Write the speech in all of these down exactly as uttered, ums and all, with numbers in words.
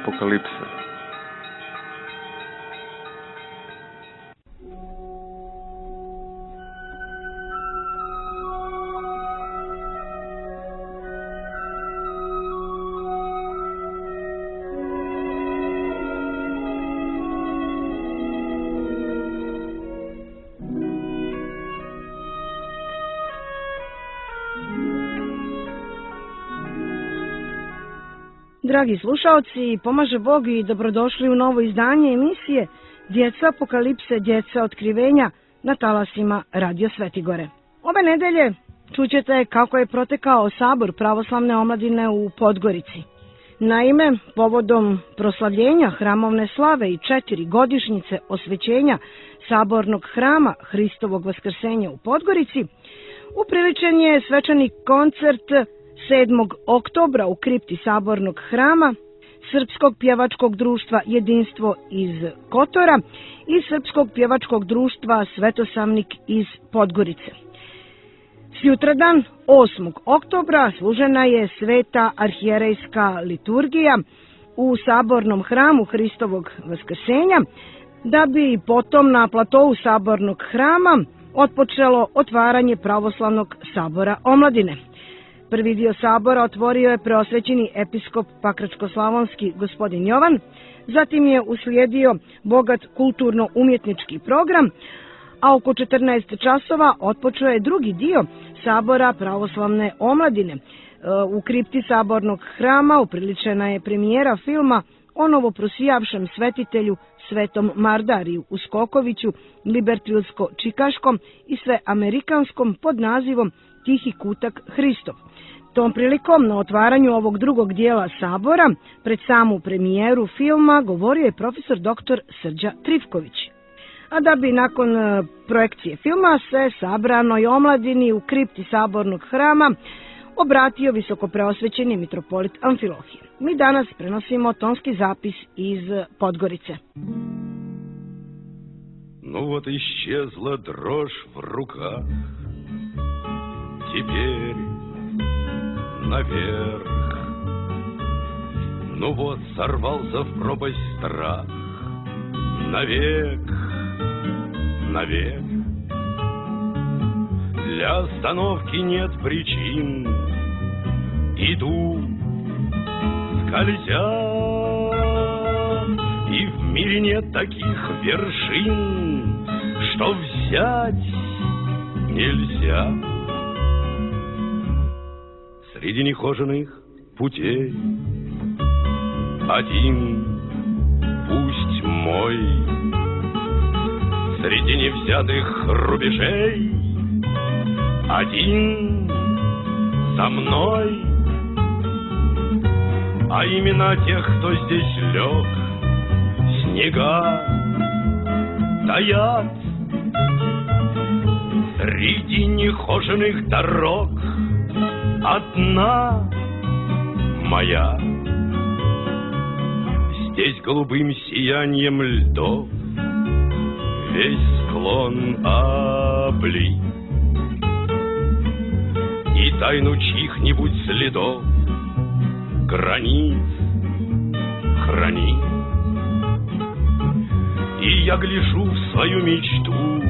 apokalipse. Dragi slušaoci, pomaže Bog i dobrodošli u novo izdanje emisije Djeca apokalipse, djeca otkrivenja na talasima Radio Svetigore. Ove nedelje čućete kako je protekao sabor pravoslavne omladine u Podgorici. Naime, povodom proslavljenja hramovne slave i četiri godišnjice osvećenja sabornog hrama Hristovog vaskrsenja u Podgorici, upriličen je svečani koncert sedmog oktobra u kripti sabornog hrama Srpskog pjevačkog društva Jedinstvo iz Kotora i Srpskog pjevačkog društva Svetosavnik iz Podgorice. Sutradan, osmog oktobra, služena je sveta arhijerejska liturgija u sabornom hramu Hristovog vaskrsenja, da bi potom na platovu sabornog hrama otpočelo otvaranje pravoslavnog sabora omladine. Prvi dio sabora otvorio je preosvećeni episkop Pakračko-slavonski gospodin Jovan, zatim je uslijedio bogat kulturno-umjetnički program, a oko četrnaest časova otpočeo je drugi dio sabora pravoslavne omladine. U kripti sabornog hrama upriličena je premijera filma o novoprosijavšem svetitelju Svetom Mardariju u Skokoviću, libertilsko-čikaškom i sveamerikanskom pod nazivom Tihi kutak Hristov. Tom prilikom na otvaranju ovog drugog dijela sabora pred samu premijeru filma govorio je profesor doktor Srđa Trifković. A da bi nakon projekcije filma se sabranoj omladini u kripti sabornog hrama obratio visokopreosvećeni mitropolit Amfilohije. Mi danas prenosimo tonski zapis iz Podgorice. Ну вот исчезла дрожь в руках, теперь наверх. Ну вот сорвался в пропасть страх, навек, навек. Для остановки нет причин, иду, скользя, и в мире нет таких вершин, что взять нельзя. Среди нехоженных путей один пусть мой, среди невзятых рубежей один со мной, а имена тех, кто здесь лег, снега таят среди нехоженных дорог. Одна моя, здесь голубым сиянием льдов весь склон облит, и тайну чьих-нибудь следов границ хранит. И я гляжу в свою мечту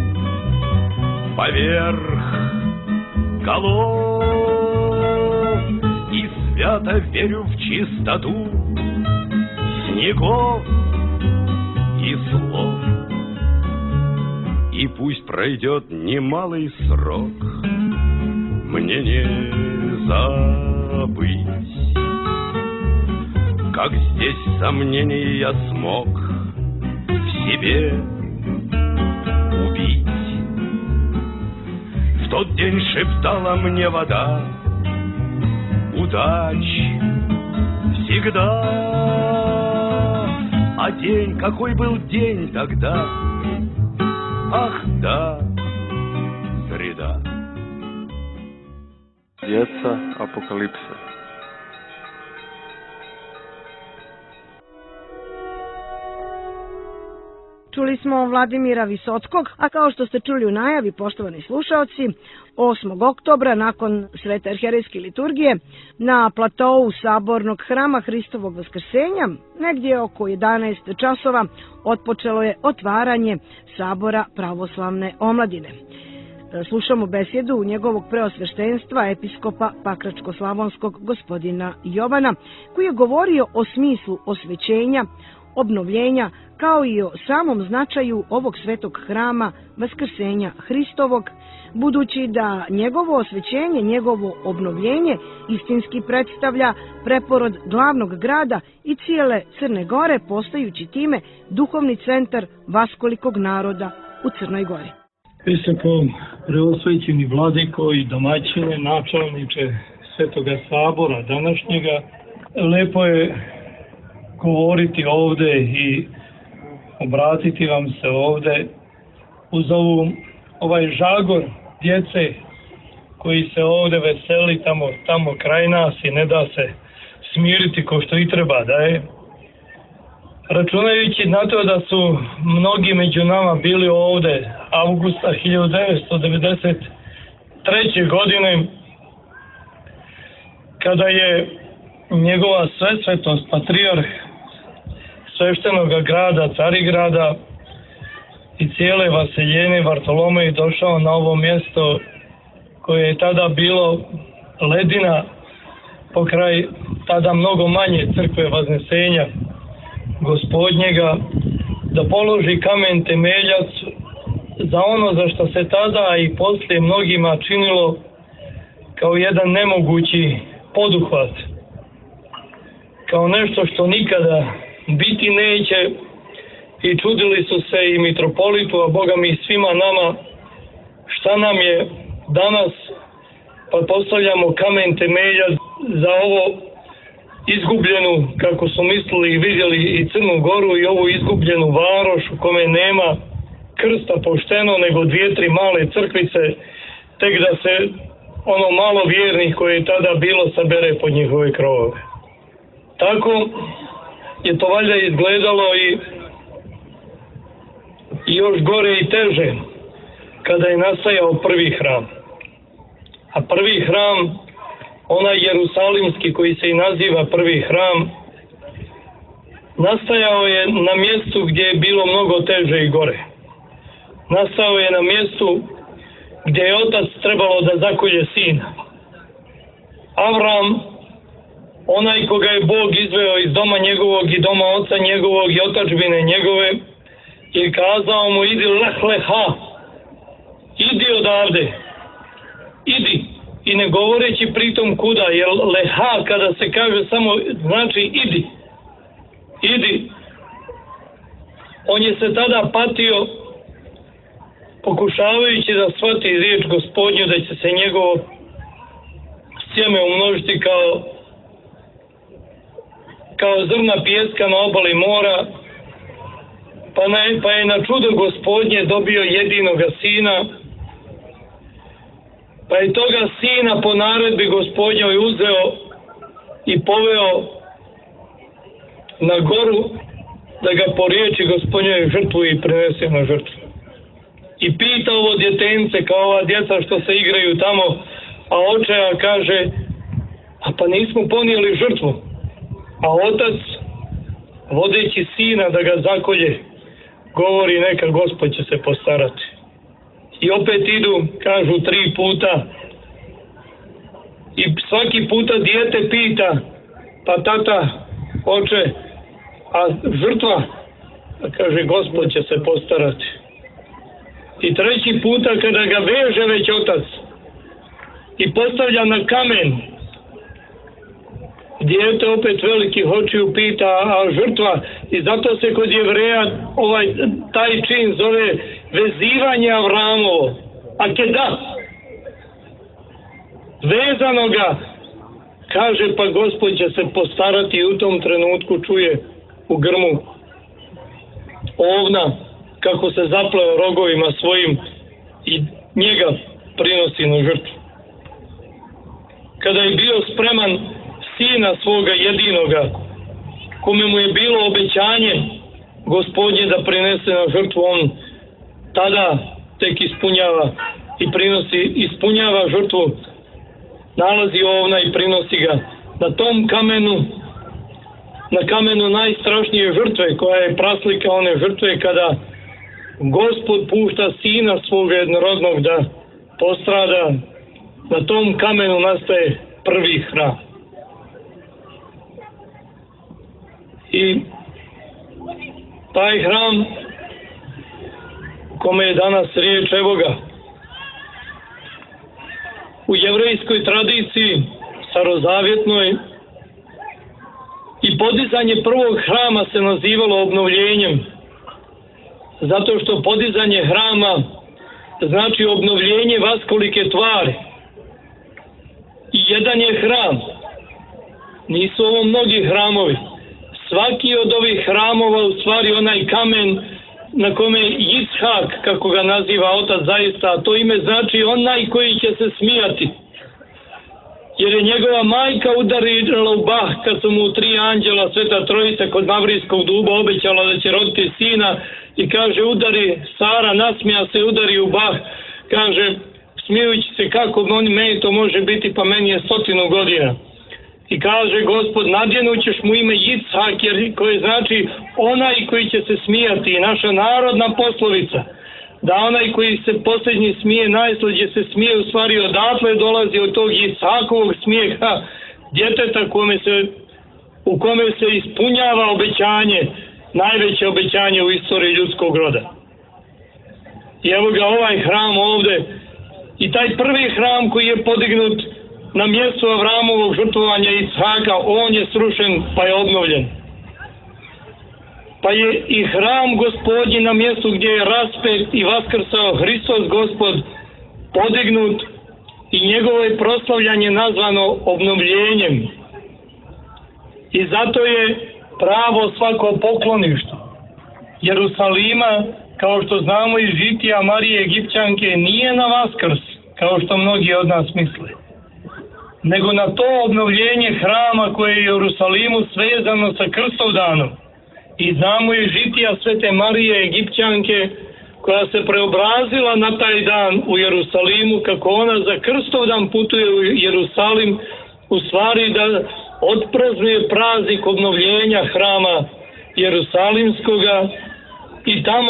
поверх голов и свято верю в чистоту снегов и слов. И пусть пройдет немалый срок, мне не забыть, как здесь сомнений я смог в себе убить. В тот день шептала мне вода, удач всегда. А день, какой был день тогда? Ах да, среда. Djeca apokalipse. Čuli smo Vladimira Visockog, a kao što ste čuli u najavi, poštovani slušaoci, osmog oktobra nakon Svete arhijerejske liturgije na platou Sabornog hrama Hristovog Vaskrsenja, negdje oko jedanaest časova, otpočelo je otvaranje Sabora pravoslavne omladine. Slušamo besjedu njegovog preosveštenstva episkopa Pakračko-slavonskog gospodina Jovana, koji je govorio o smislu osvećenja, obnovljenja, kao i o samom značaju ovog svetog hrama Vaskrsenja Hristovog, budući da njegovo osvećenje, njegovo obnovljenje istinski predstavlja preporod glavnog grada i cijele Crne Gore, postajući time duhovni centar vaskolikog naroda u Crnoj Gori. Visoko preosvećeni vladiko i domaćine, načelniče Svetoga sabora današnjega, lepo je govoriti ovde i obratiti vam se ovde uz ovu, ovaj žagor djece koji se ovde veseli tamo, tamo kraj nas i ne da se smiriti ko što i treba da je. Računajući na to da su mnogi među nama bili ovde avgusta hiljadu devetsto devedeset treće. godine, kada je njegova svesvetost patrijarh sveštenog grada Carigrada i cijele Vaseljene Vartolomej došao na ovo mjesto koje je tada bilo ledina pokraj tada mnogo manje crkve Vaznesenja Gospodnjega, da položi kamen temeljac za ono za što se tada i poslije mnogima činilo kao jedan nemogući poduhvat, kao nešto što nikada biti neće, i čudili su se i mitropolitu, a Boga mi svima nama, šta nam je danas, pa postavljamo kamen temeljac za ovo izgubljenu, kako su mislili i vidjeli, i Crnu Goru i ovu izgubljenu varoš u kome nema krsta pošteno, nego dvije, tri male crkvice, tek da se ono malo vjernih koje je tada bilo sabere pod njihove krovove. Tako je to valjda izgledalo i, i još gore i teže kada je nastajao prvi hram. A prvi hram, onaj jerusalimski koji se i naziva prvi hram, nastajao je na mjestu gdje je bilo mnogo teže i gore. Nastao je na mjestu gdje je otac trebalo da zakolje sina. Avram, onaj koga je Bog izveo iz doma njegovog i doma oca njegovog i otadžbine njegove, je kazao mu: idi leh leha, idi odavde, idi. I ne govoreći pritom kuda, jer leha kada se kaže samo znači idi, idi. On je se tada patio pokušavajući da shvati riječ Gospodnju, da će se njegovo sjeme umnožiti kao kao zrna pijeska na obali mora, pa, na, pa je na čudo Gospodnje dobio jedinoga sina, pa je toga sina po naredbi Gospodnjoj uzeo i poveo na goru da ga po riječi Gospodnjoj žrtvu i prinese na žrtvu. I pita ovo djetence, kao ova djeca što se igraju tamo, a očeja kaže: a pa nismo ponijeli žrtvu. A otac, vodeći sina da ga zakolje, govori: neka Gospod će se postarati. I opet idu, kažu tri puta, i svaki puta dijete pita: pa tata, oče, a žrtva? A kaže: Gospod će se postarati. I treći puta kada ga veže već otac i postavlja na kamen, dijete opet velikih očiju pita: a žrtva? I zato se kod Jevreja ovaj, taj čin zove vezivanje Avramovo, akeda, vezano ga. Kaže: pa Gospod će se postarati. I u tom trenutku čuje u grmu ovna kako se zapleo rogovima svojim i njega prinosi na žrtvu. Kada je bio spreman sina svoga jedinoga, kome mu je bilo obećanje Gospodnje da prinese na žrtvu, on tada tek ispunjava i prinosi, ispunjava žrtvu, nalazi ovna i prinosi ga. Na tom kamenu, na kamenu najstrašnije žrtve, koja je praslika one žrtve kada Gospod pušta sina svog jednorodnog da postrada, na tom kamenu nastaje prvi hram. I taj hram, kome je danas riječ, evo ga, u jevrejskoj tradiciji starozavjetnoj, i podizanje prvog hrama se nazivalo obnovljenjem, zato što podizanje hrama znači obnovljenje vaskolike tvari. I jedan je hram, nisu ovo mnogi hramovi. Svaki od ovih hramova, u stvari onaj kamen na kome Ishak, kako ga naziva otac zaista, a to ime znači onaj koji će se smijati. Jer je njegova majka udarila u bah kad su mu tri anđela, Sveta Trojica kod Mavrijskog duba obećala da će roditi sina, i kaže udari, Sara nasmija se, udari u bah, kaže smijući se kako on, meni to može biti, pa meni je stotinu godina. I kaže Gospod, nadjenućeš mu ime Ishak, jer koje znači onaj koji će se smijati, i naša narodna poslovica, da onaj koji se posljednji smije, najslađe se smije, u stvari odatle dolazi od tog Ishakovog smijeha, djeteta kome se, u kome se ispunjava obećanje, najveće obećanje u istoriji ljudskog roda. I evo ga ovaj hram ovde, i taj prvi hram koji je podignut na mjestu Avramovog žrtvovanja Ishaka, on je srušen pa je obnovljen. Pa je i hram Gospodnji na mjestu gdje je raspet i vaskrsao Hristos Gospod podignut, i njegovo je proslavljanje nazvano obnovljenjem. I zato je pravo svako pokloništvo Jerusalima, kao što znamo iz žitija Marije Egipćanke, nije na Vaskrs, kao što mnogi od nas misle, nego na to obnovljenje hrama koje je u Jerusalimu svezano sa Krstovdanom. I znamo iz žitija Svete Marije Egipćanke, koja se preobrazila na taj dan u Jerusalimu, kako ona za Krstovdan putuje u Jerusalim, u stvari da otpraznuje praznik obnovljenja hrama Jerusalimskoga, i tamo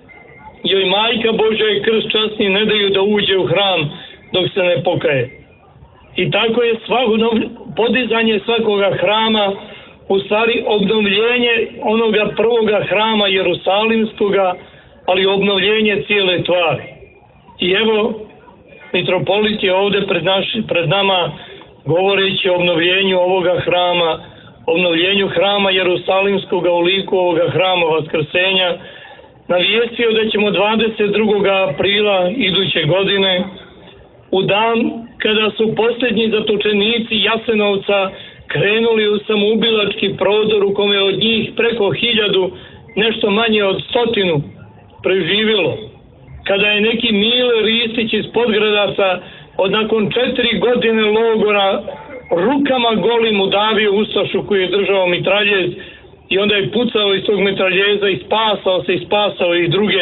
joj Majka Božja i Krst časni ne daju da uđe u hram dok se ne pokaje. I tako je svako podizanje svakoga hrama u stvari obnovljenje onoga prvoga hrama Jerusalimskoga, ali obnovljenje cijele tvari. I evo, mitropolit je ovde pred, naš, pred nama, govoreći o obnovljenju ovoga hrama, obnovljenju hrama Jerusalimskoga u liku ovoga hrama Vaskrsenja, navijestio da ćemo dvadeset drugog aprila iduće godine, u dan kada su posljednji zatočenici Jasenovca krenuli u samoubilački prodor, u kome od njih preko hiljadu, nešto manje od stotinu, preživjelo. Kada je neki Mile Ristić iz Podgradaca od nakon četiri godine logora rukama golim udavio ustašu koji je držao mitraljez, i onda je pucao iz tog mitraljeza i spasao se i spasao i druge.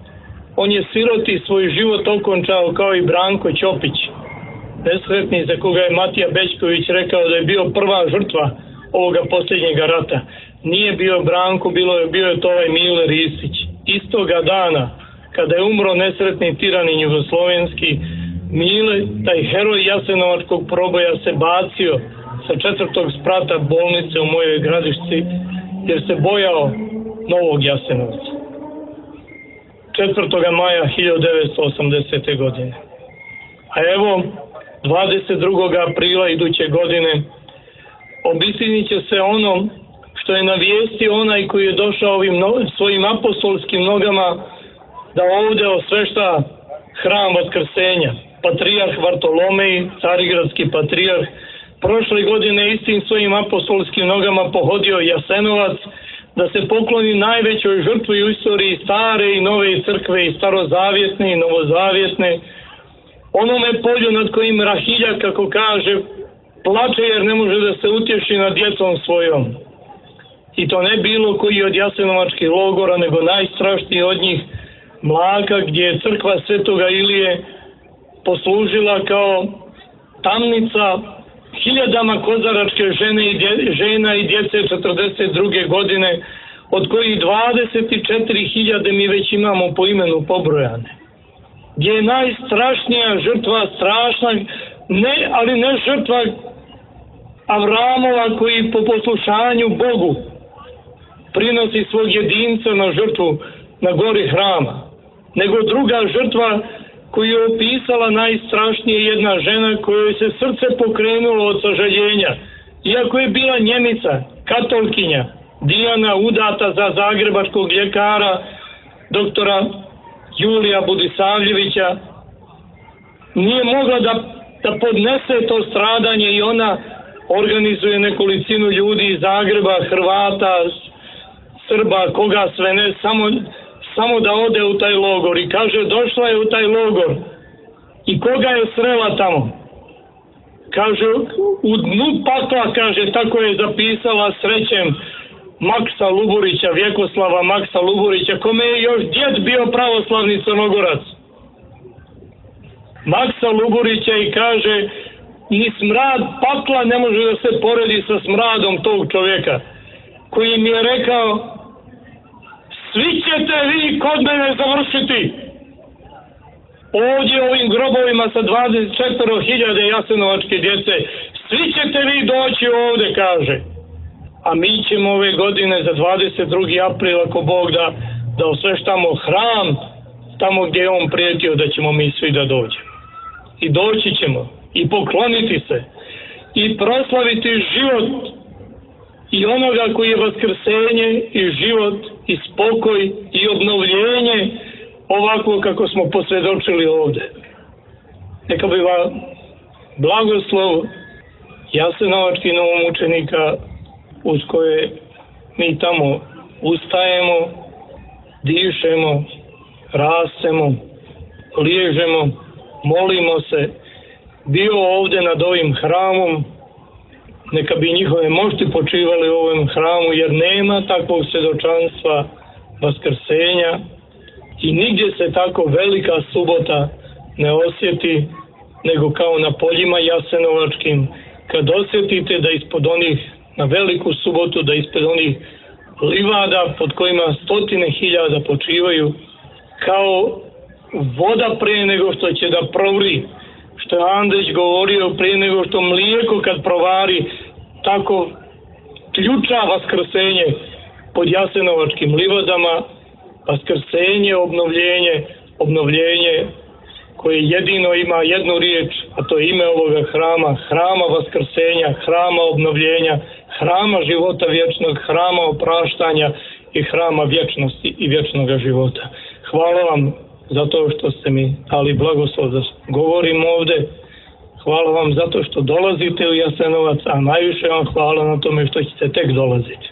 On je siroti svoj život okončao kao i Branko Ćopić, nesretni, za koga je Matija Bećković rekao da je bio prva žrtva ovoga posljednjega rata. Nije bio Branko, bilo je, bio je to ovaj Mile Ristić. Istoga dana, kada je umro nesretni tiranin jugoslovenski, Mile, taj heroj Jasenovačkog proboja, se bacio sa četvrtog sprata bolnice u mojoj Gradišci, jer se bojao novog Jasenovca. četvrtog maja hiljadu devetsto osamdesete. godine. A evo, dvadeset drugog aprila iduće godine obistinit će se ono što je navijestio onaj koji je došao ovim no, svojim apostolskim nogama da ovde osvešta hram Vaskrsenja. Patrijarh Vartolomej, carigradski patrijarh, prošle godine istim svojim apostolskim nogama pohodio Jasenovac da se pokloni najvećoj žrtvi u istoriji stare i nove crkve, i starozavjetne i novozavjetne, onome polju nad kojim Rahilja, kako kaže, plače jer ne može da se utješi nad djecom svojom. I to ne bilo koji od jasenovačkih logora, nego najstrašniji od njih, Mlaka, gdje je crkva Svetoga Ilije poslužila kao tamnica hiljadama kozaračke žene i dje, žena i djece četrdeset druge godine, od kojih dvadeset četiri hiljade mi već imamo po imenu pobrojane. Gdje je najstrašnija žrtva, strašna, ne, ali ne žrtva Avramova koji po poslušanju Bogu prinosi svog jedinca na žrtvu na gori hrama, nego druga žrtva koju je opisala najstrašnije jedna žena kojoj se srce pokrenulo od sažaljenja, iako je bila Njemica, katolkinja, Dijana, udata za zagrebačkog ljekara doktora Julija Budisavljevića, nije mogla da, da podnese to stradanje i ona organizuje nekolicinu ljudi iz Zagreba, Hrvata, Srba, koga sve ne, samo, samo da ode u taj logor. I kaže, došla je u taj logor. I koga je srela tamo? Kaže, u dnu pakla, kaže, tako je zapisala srećem Maksa Luburića, Vjekoslava Maksa Luburića, kome je još djed bio pravoslavni Crnogorac. Maksa Luburića i kaže, ni smrad pakla ne može da se poredi sa smradom tog čovjeka, koji mi je rekao, svi ćete vi kod mene završiti ovdje ovim grobovima sa dvadeset četiri hiljade jasenovačke djece, svi ćete vi doći ovdje, kaže. A mi ćemo ove godine za dvadeset drugi april, ako Bog da, da osveštamo hram tamo gdje je on prijetio da ćemo mi svi da dođemo. I doći ćemo i pokloniti se i proslaviti život i onoga koji je vaskrsenje i život i spokoj i obnovljenje ovako kako smo posvjedočili ovdje. Neka bi vam blagoslov jasenovačkih novomučenika uz koje mi tamo ustajemo, dišemo, rastemo, liježemo, molimo se, bio ovdje nad ovim hramom, neka bi njihove mošti počivali u ovom hramu, jer nema takvog svjedočanstva vaskrsenja i nigdje se tako velika subota ne osjeti nego kao na poljima jasenovačkim, kad osjetite da ispod onih, na veliku subotu, da ispod onih livada pod kojima stotine hiljada počivaju, kao voda prije nego što će da provri, što je Andrić govorio, prije nego što mlijeko kad provari, tako ključa vaskrsenje pod jasenovačkim livadama, vaskrsenje, obnovljenje, obnovljenje koje jedino ima jednu riječ, a to je ime ovoga hrama, hrama vaskrsenja, hrama obnovljenja, hrama života vječnog, hrama opraštanja i hrama vječnosti i vječnog života. Hvala vam za to što ste mi dali blagoslov da govorim ovdje. Hvala vam zato što dolazite u Jasenovac, a najviše vam hvala na tome što ćete tek dolaziti.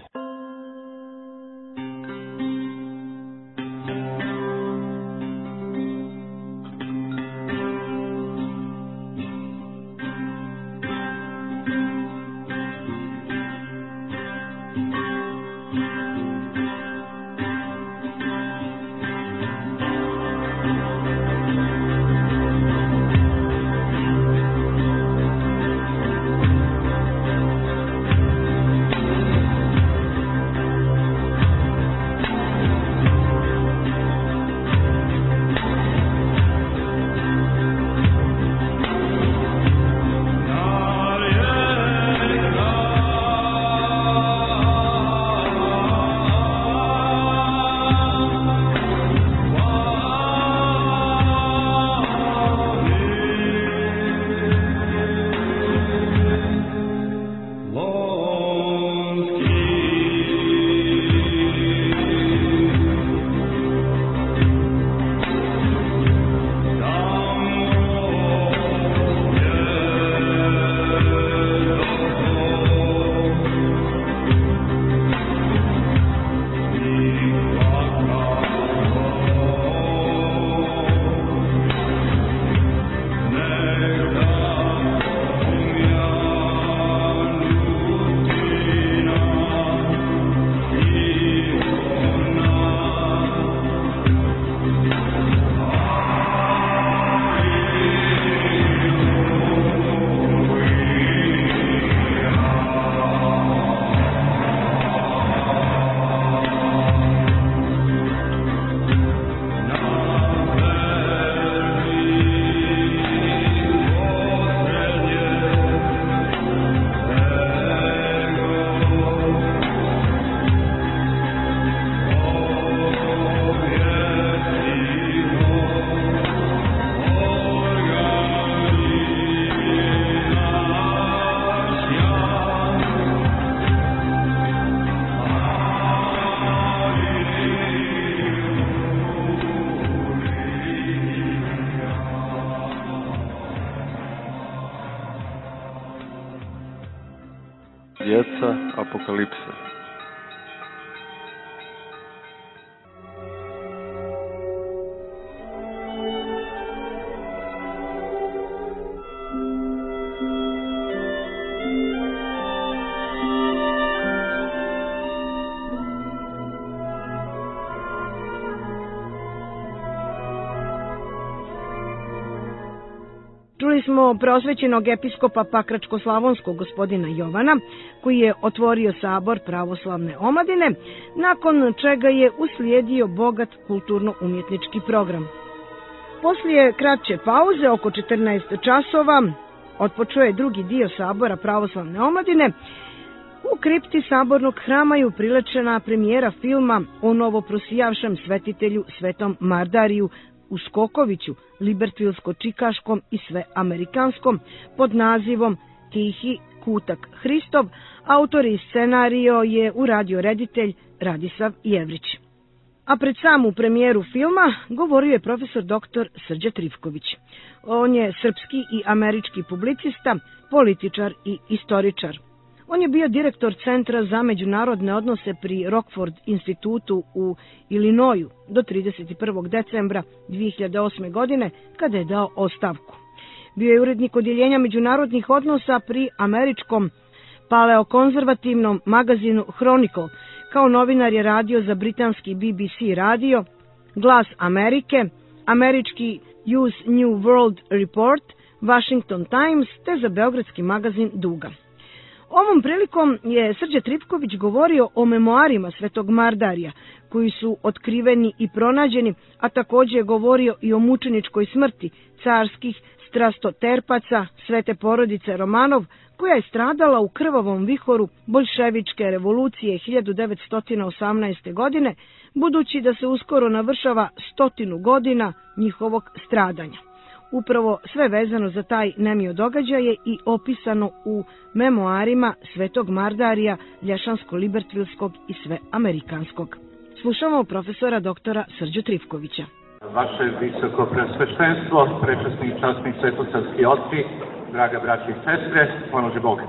djeca apokalipse. Čuli smo preosvećenog episkopa Pakračko-slavonskog gospodina Jovana, koji je otvorio sabor pravoslavne omladine, nakon čega je uslijedio bogat kulturno-umjetnički program. Poslije kraće pauze, oko četrnaest časova, otpočeo je drugi dio sabora pravoslavne omladine. U kripti sabornog hrama je uprilečena premijera filma o novoprosijavšem svetitelju Svetom Mardariju u Skokoviću, libertvilsko-čikaškom i sveamerikanskom, pod nazivom Tihi kutak Hristov. Autor i scenario je uradio reditelj Radislav Jevrić. A pred samu premijeru filma govorio je profesor doktor Srđa Trifković. On je srpski i američki publicista, političar i istoričar. On je bio direktor Centra za međunarodne odnose pri Rockford institutu u Illinoisu do trideset prvog decembra dvije hiljade osme. godine, kada je dao ostavku. Bio je urednik odjeljenja međunarodnih odnosa pri američkom paleokonzervativnom magazinu Chronicle. Kao novinar je radio za britanski B B C radio, Glas Amerike, američki U S New World Report, Washington Times te za beogradski magazin Duga. Ovom prilikom je Srđa Trifković govorio o memoarima Svetog Mardarija, koji su otkriveni i pronađeni, a također je govorio i o mučeničkoj smrti carskih strastoterpaca Svete porodice Romanov, koja je stradala u krvavom vihoru boljševičke revolucije hiljadu devetsto osamnaeste. godine, budući da se uskoro navršava stotinu godina njihovog stradanja. Upravo sve vezano za taj nemio događaj je i opisano u memoarima Svetog Mardarija, Lješansko-Libertvilskog i Sveamerikanskog. Slušamo profesora doktora Srđu Trifkovića. Vaše visoko preosveštenstvo, prečasni i časni svetosavski oci, draga braća i sestre, pomože Bog.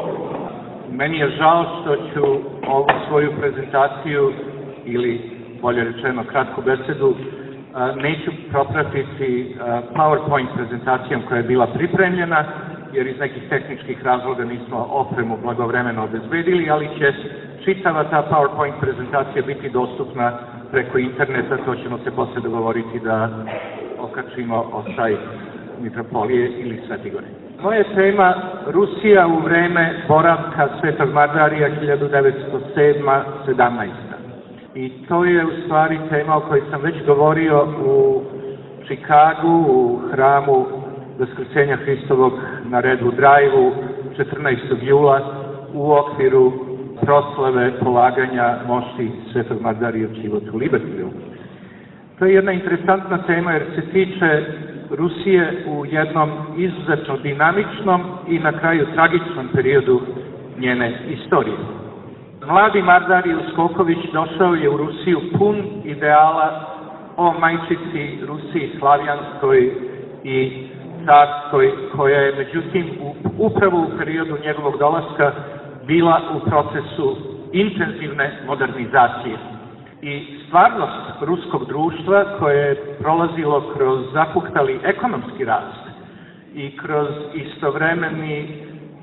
Meni je žao što ću ovu svoju prezentaciju, ili bolje rečeno kratku besedu, neću propratiti PowerPoint prezentacijom koja je bila pripremljena, jer iz nekih tehničkih razloga nismo opremu blagovremeno obezbedili, ali će čitava ta PowerPoint prezentacija biti dostupna preko interneta, to ćemo se posle dogovoriti da okačimo o sajt Mitropolije ili Svetigore. Moja je tema Rusija u vreme boravka Svetog Mardarija hiljadu devetsto sedma do sedamnaeste. I to je u stvari tema o kojoj sam već govorio u Čikagu, u hramu Vaskrsenja Hristovog na Redwood Drive-u četrnaestog jula u okviru proslave polaganja mošti Svetog Mardarija život u Libertyvilu. To je jedna interesantna tema jer se tiče Rusije u jednom izuzetno dinamičnom i na kraju tragičnom periodu njene istorije. Mladi Mardarij Skoković došao je u Rusiju pun ideala o majčici Rusiji slavijanskoj i carskoj, koja je međutim upravo u periodu njegovog dolaska bila u procesu intenzivne modernizacije. I stvarnost ruskog društva koje je prolazilo kroz zapuhtali ekonomski rast i kroz istovremeni,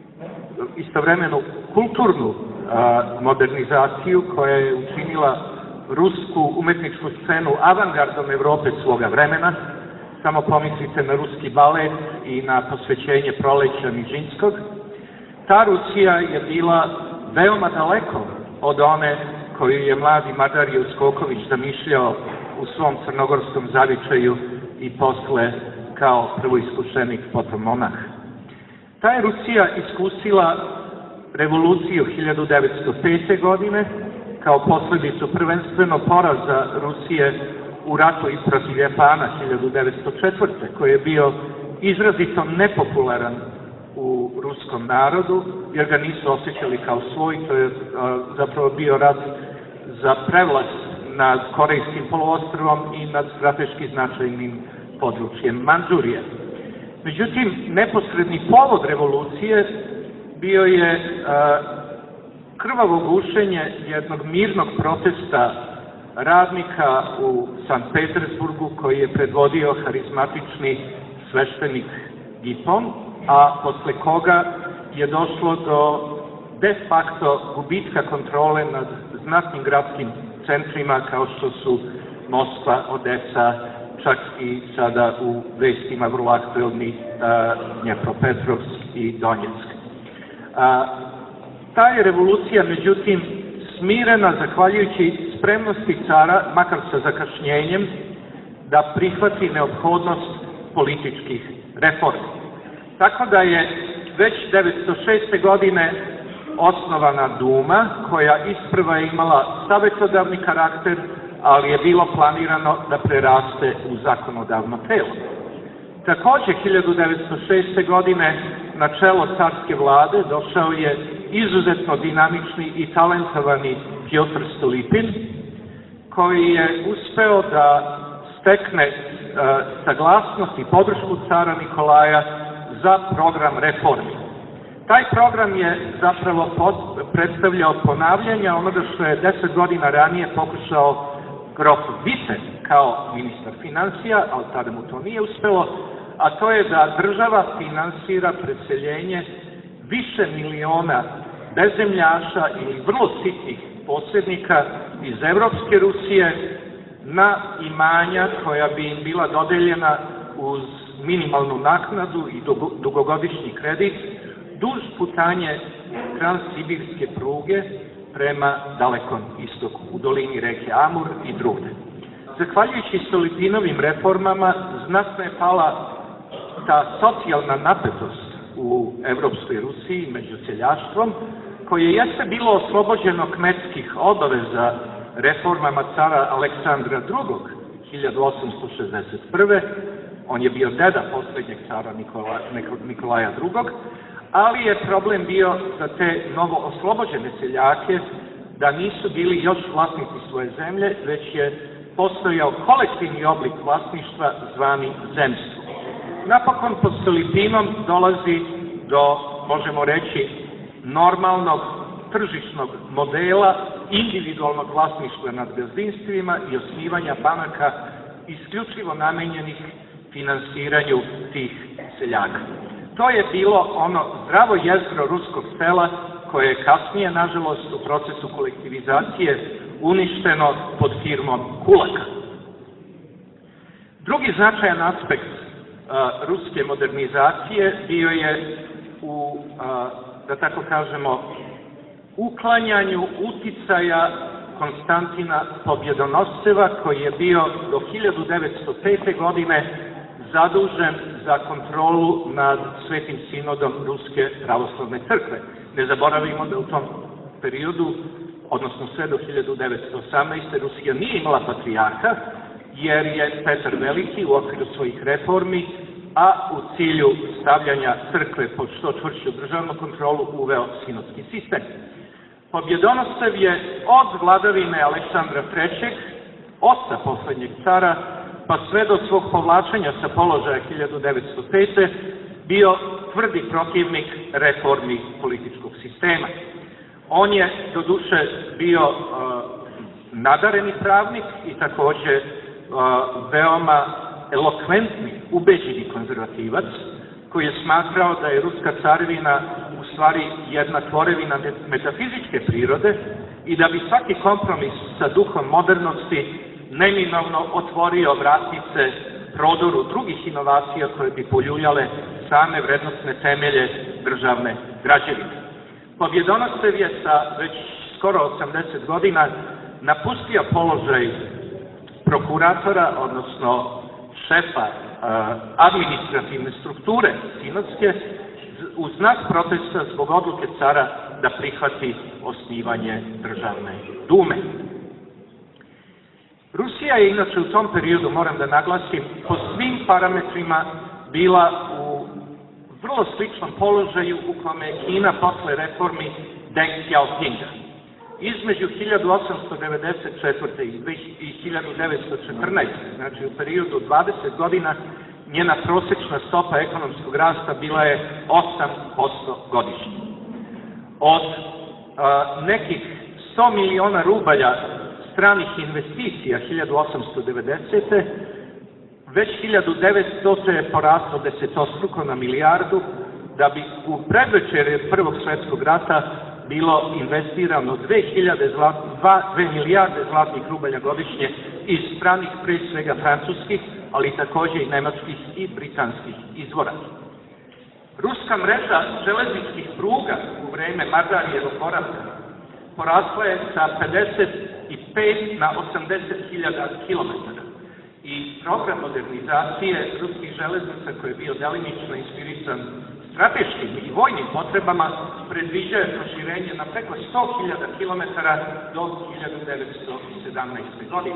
istovremenu kulturnu a, modernizaciju koja je učinila rusku umetničku scenu avangardom Evrope svoga vremena. Samo pomislite na ruski balet i na posvećenje Proleća Nižinskog. Ta Rusija je bila veoma daleko od one koju je mladi Mardarij Skoković zamišljao u svom crnogorskom zavičaju i posle kao prvoiskušenik, potom monah. Ta je Rusija iskusila revoluciju hiljadu devetsto pete. godine kao posledicu prvenstveno poraza Rusije u ratu i protiv Japana hiljadu devetsto četvrte. koji je bio izrazito nepopularan u ruskom narodu, jer ga nisu osjećali kao svoj. To je a, zapravo bio rat za prevlast nad Korejskim poluostrvom i nad strateški značajnim područjem Mandžurije. Međutim, neposredni povod revolucije bio je a, krvavo gušenje jednog mirnog protesta radnika u Sankt Petersburgu koji je predvodio harizmatični sveštenik Gipon, a posle koga je došlo do de facto gubitka kontrole nad znatnim gradskim centrima kao što su Moskva, Odesa, čak i sada u vestima vrlo aktuelni Dnjepropetrovsk i Donjeck. Ta je revolucija, međutim, smirena zahvaljujući spremnosti cara, makar sa zakašnjenjem, da prihvati neophodnost političkih reformi. Tako da je već devetsto šeste. godine osnovana Duma, koja isprva je imala savjetodavni karakter, ali je bilo planirano da preraste u zakonodavno telo. Takođe, hiljadu devetsto šeste. godine na čelo carske vlade došao je izuzetno dinamični i talentovani Pjotr Stolypin, koji je uspeo da stekne e, saglasnost i podršku cara Nikolaja za program reformi. Taj program je zapravo pod, predstavljao ponavljanje onoga što je deset godina ranije pokušao grof Witte kao ministar financija, ali tada mu to nije uspelo, a to je da država finansira preseljenje više miliona bezemljaša ili vrlo sitnih posrednika iz Evropske Rusije na imanja koja bi im bila dodeljena uz minimalnu naknadu i dugogodišnji kredit duž putanje transsibirske pruge prema dalekom istoku, u dolini reke Amur i drugde. Zahvaljujući Stolypinovim reformama, znatno je pala ta socijalna napetost u Evropskoj Rusiji među seljaštvom, koje jeste bilo oslobođeno kmetskih obaveza reformama cara Aleksandra drugog. hiljadu osamsto šezdeset prve. On je bio deda poslednjeg cara Nikola, Nikolaja drugog. Ali je problem bio za te novo oslobođene seljake da nisu bili još vlasnici svoje zemlje, već je postojao kolektivni oblik vlasništva zvani zemstvo. Napokon pod Stolypinom dolazi do, možemo reći, normalnog tržišnog modela individualnog vlasništva nad gazdinstvima i osnivanja banaka isključivo namenjenih finansiranju tih seljaka. To je bilo ono zdravo jezgro ruskog sela koje je kasnije, nažalost, u procesu kolektivizacije uništeno pod firmom kulaka. Drugi značajan aspekt a, ruske modernizacije bio je u, a, da tako kažemo, uklanjanju uticaja Konstantina Pobjedonosceva, koji je bio do hiljadu devetsto pete. godine zadužen za kontrolu nad Svetim sinodom Ruske pravoslavne crkve. Ne zaboravimo da u tom periodu, odnosno sve do hiljadu devetsto osamnaeste. Rusija nije imala patrijarha, jer je Petar Veliki u okviru svojih reformi, a u cilju stavljanja crkve pod što čvršću državnu kontrolu, uveo sinodski sistem. Pobjedonoscev je od vladavine Aleksandra trećeg, oca poslednjeg cara, pa sve do svog povlačenja sa položaja hiljadu devetsto pete. bio tvrdi protivnik reformi političkog sistema. On je, do duše, bio uh, nadareni pravnik i takođe uh, veoma elokventni, ubeđeni konzervativac, koji je smatrao da je ruska carevina u stvari jedna tvorevina metafizičke prirode i da bi svaki kompromis sa duhom modernosti neminovno otvorio vratnice prodoru drugih inovacija koje bi poljuljale same vrednostne temelje državne građevine. Pobjedonoscev je sa već skoro osamdeset godina napustio položaj prokuratora, odnosno šefa administrativne strukture sinodske, u znak protesta zbog odluke cara da prihvati osnivanje državne dume. Rusija je inače u tom periodu, moram da naglasim, po svim parametrima bila u vrlo sličnom položaju u kome je Kina posle reformi Deng Xiaopinga. Između hiljadu osamsto devedeset četvrte. i hiljadu devetsto četrnaeste. znači u periodu dvadeset godina, njena prosečna stopa ekonomskog rasta bila je osam posto godišnje. Od nekih sto miliona rubalja stranih investicija hiljadu osamsto devedesete. Već hiljadu devetstote je poraslo desetostruko na milijardu, da bi u predvečerje Prvog svjetskog rata bilo investirano dve milijarde zlatnih rubalja godišnje iz stranih, pre svega francuskih, ali također i nemačkih i britanskih izvora. Ruska mreža železničkih pruga u vreme Mardarijevog boravka porasla je sa pedeset pet na osamdeset hiljada kilometara. I program modernizacije ruskih železnica, koji je bio delimično inspirisan strateškim i vojnim potrebama, predviđa proširenje na preko sto hiljada kilometara do hiljadu devetsto sedamnaeste. godine.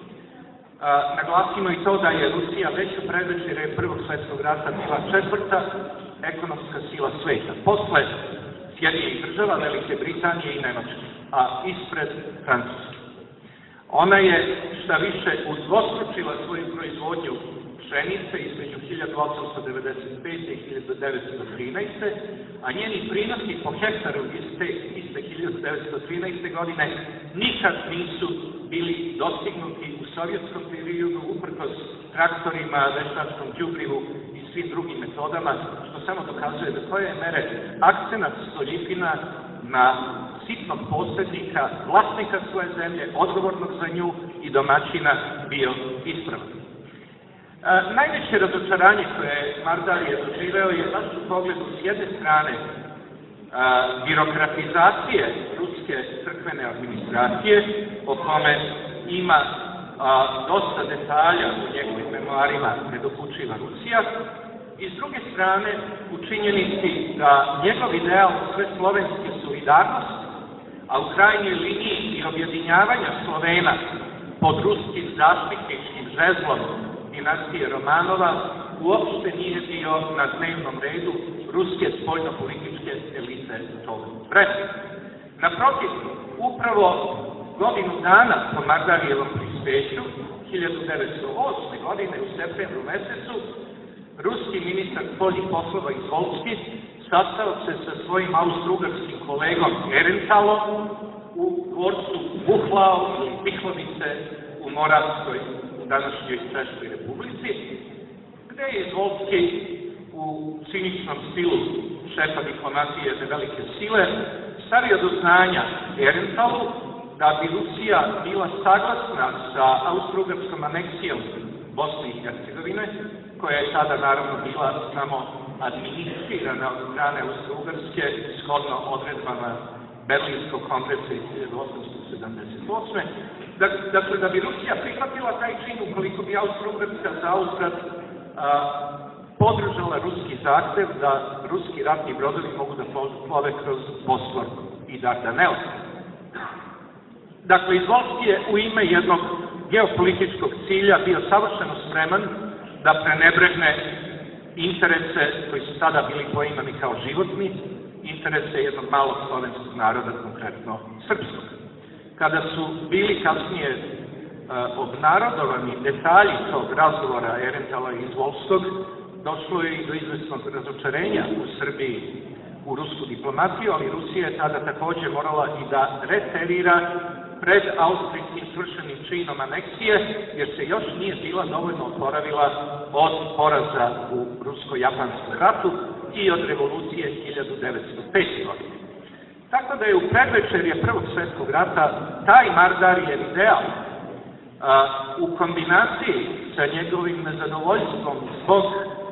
A, naglasimo i to da je Rusija već u predvečerje Prvog svjetskog rata bila četvrta ekonomska sila sveta, posle Sjedinjenih država, Velike Britanije i Nemačke, a ispred Francuske. Ona je, šta više, udvostručila svoju proizvodnju pšenice između hiljadu osamsto devedeset pete i hiljadu devetsto trinaeste. a njeni prinosi po hektaru iste, iste hiljadu devetsto trinaeste. godine nikad nisu bili dostignuti u sovjetskom periodu uprkos traktorima, veštačkom đubrivu i svim drugim metodama, što samo dokazuje do koje mere akcenat Stoljipina na sitnog posrednika, vlasnika svoje zemlje, odgovornog za nju i domaćina bio ispravan. E, najveće razočaranje koje je Mardarijev doživeo je baš u pogledu s jedne strane e, birokratizacije ruske crkvene administracije, o kome ima a, dosta detalja u njegovim memoarima Nedokučiva Rusija, i s druge strane u činjenici da njegov ideal sve slovenske solidarnosti, a u krajnjoj liniji i objedinjavanja Slovena pod ruskim zaštitničkim žezlom dinastije Romanova uopšte nije bio na dnevnom redu ruske spoljnopolitičke elite tog vremena. Naprotiv, upravo godinu dana po Mardarijevom prispeću, hiljadu devetsto osme. godine u septembru mesecu, ruski ministar spoljnih poslova Izvolski sastao se sa svojim austrougarskim kolegom Ehrenthallom u dvorcu Buhlau ili Bihlovice u Moravskoj, u današnjoj Češkoj Republici, gde je Izvolski u ciničnom stilu šefa diplomatije jedne velike sile stavio do znanja Ehrenthallu da bi Rusija bila saglasna sa austrougarskom aneksijom Bosne i Hercegovine, koja je tada naravno bila samo administrirana od strane Austrougarske shodno odredbama Berlinskog kongresa iz hiljadu osamsto sedamdeset osme. Dakle, da bi Rusija prihvatila taj čin ukoliko bi Austrougarska zauzvrat podržala ruski zahtev da ruski ratni brodovi mogu da plove kroz Bosfor i Dardanel. Dakle, Izvolski je u ime jednog geopolitičkog cilja bio savršeno spreman da prenebregne interese koji su tada bili poimani kao životni, interese jednog malog slovenskog naroda, konkretno srpskog. Kada su bili kasnije e, obnarodovani detalji tog razgovora Ehrenthalla i Izvolskog, došlo je i do izvesnog razočarenja u Srbiji u rusku diplomaciju, ali Rusija je tada također morala i da reterira pred austrijskim svršenim činom aneksije, jer se još nije bila dovoljno oporavila od poraza u rusko-japanskom ratu i od revolucije hiljadu devetsto pete. godine. Tako da je u predvečerje Prvog svjetskog rata taj Mardarijev ideal a, u kombinaciji sa njegovim nezadovoljstvom zbog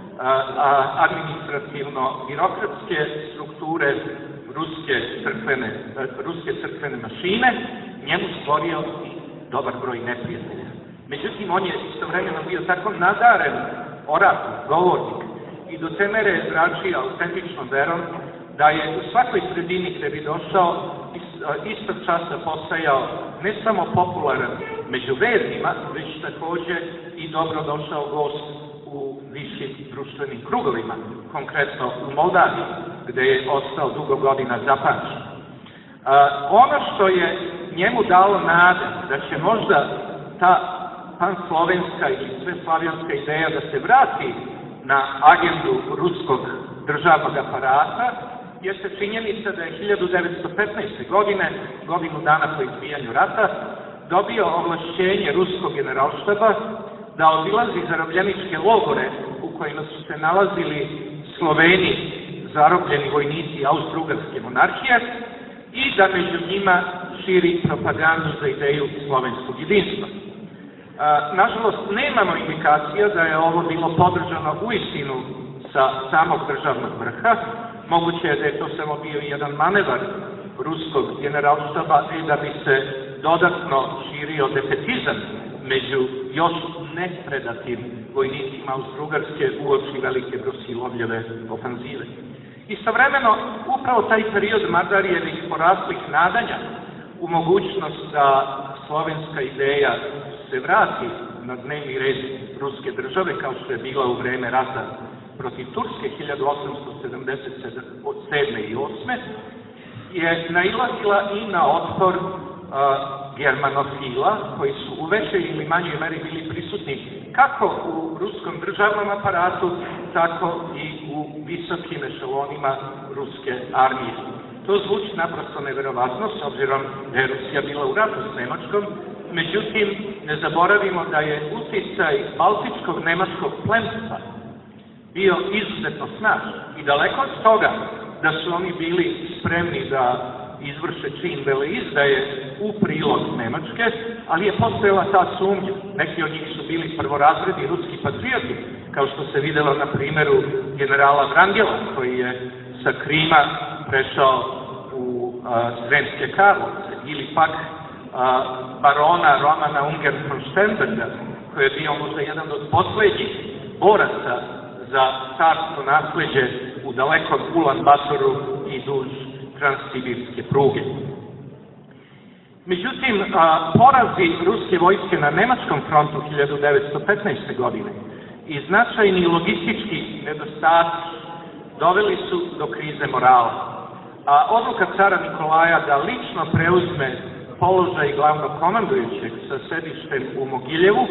administrativno-birokratske strukture ruske crkvene, ruske crkvene mašine, njemu stvorio i dobar broj neprijatelja. Međutim, on je istovremeno bio tako nadaren orator, govornik i do te mere zračio autentičnom verom da je u svakoj sredini gde bi došao istog časa postajao ne samo popularan među vernima, već također i dobro došao gost u višim društvenim krugovima, konkretno u Moldaviji, gde je ostao dugo godina zapamćen. Ono što je njemu dalo nade da će možda ta panslovenska ili sveslavjanska ideja da se vrati na agendu ruskog državnog aparata jeste činjenica da je hiljadu devetsto petnaeste. godine, godinu dana po izbijanju rata, dobio ovlašćenje ruskog generalštaba da obilazi zarobljeničke logore u kojima su se nalazili Sloveni, zarobljeni vojnici Austro-Ugarske monarhije, i da među njima širi propagandu za ideju slovenskog jedinstva. Nažalost, nemamo indikacija da je ovo bilo podržano uistinu sa samog državnog vrha. Moguće je da je to samo bio jedan manevar ruskog generalštaba i da bi se dodatno širio defetizam među još nepredatim vojnicima Austro-Ugarske uoči velike Brosilovljeve ofanzive. Istovremeno, upravo taj period Mardarijevih poraslih nadanja u mogućnost da slovenska ideja se vrati na dnevni red ruske države, kao što je bila u vreme rata protiv Turske hiljadu osamsto sedamdeset sedme i osme. je nailazila i na otpor a, germanofila, koji su u većoj ili manjoj meri bili prisutni kako u ruskom državnom aparatu, tako i u visokim ešelonima ruske armije. To zvuči naprosto neverovatno, s obzirom da je Rusija bila u ratu s Nemačkom, međutim, ne zaboravimo da je uticaj baltičkog nemačkog plemstva bio izuzetno snažan i daleko od toga da su oni bili spremni da izvrše čin veleizdaje u prilog Nemačke, ali je postojala ta sumnja. Neki od njih su bili prvorazredni ruski patrioti, kao što se videlo na primjeru generala Vrangela, koji je sa Krima prešao u a, Sremske Karlovce, ili pak a, barona Romana Unger von Sternberga, koji je bio možda jedan od poslednjih boraca za carsko nasleđe u dalekom Ulan Batoru i duž transsibirske pruge. Međutim, a, porazi ruske vojske na nemačkom frontu hiljadu devetsto petnaeste. godine i značajni logistički nedostaci doveli su do krize morala. A odluka cara Nikolaja da lično preuzme položaj glavnog komandujućeg sa sedištem u Mogiljevu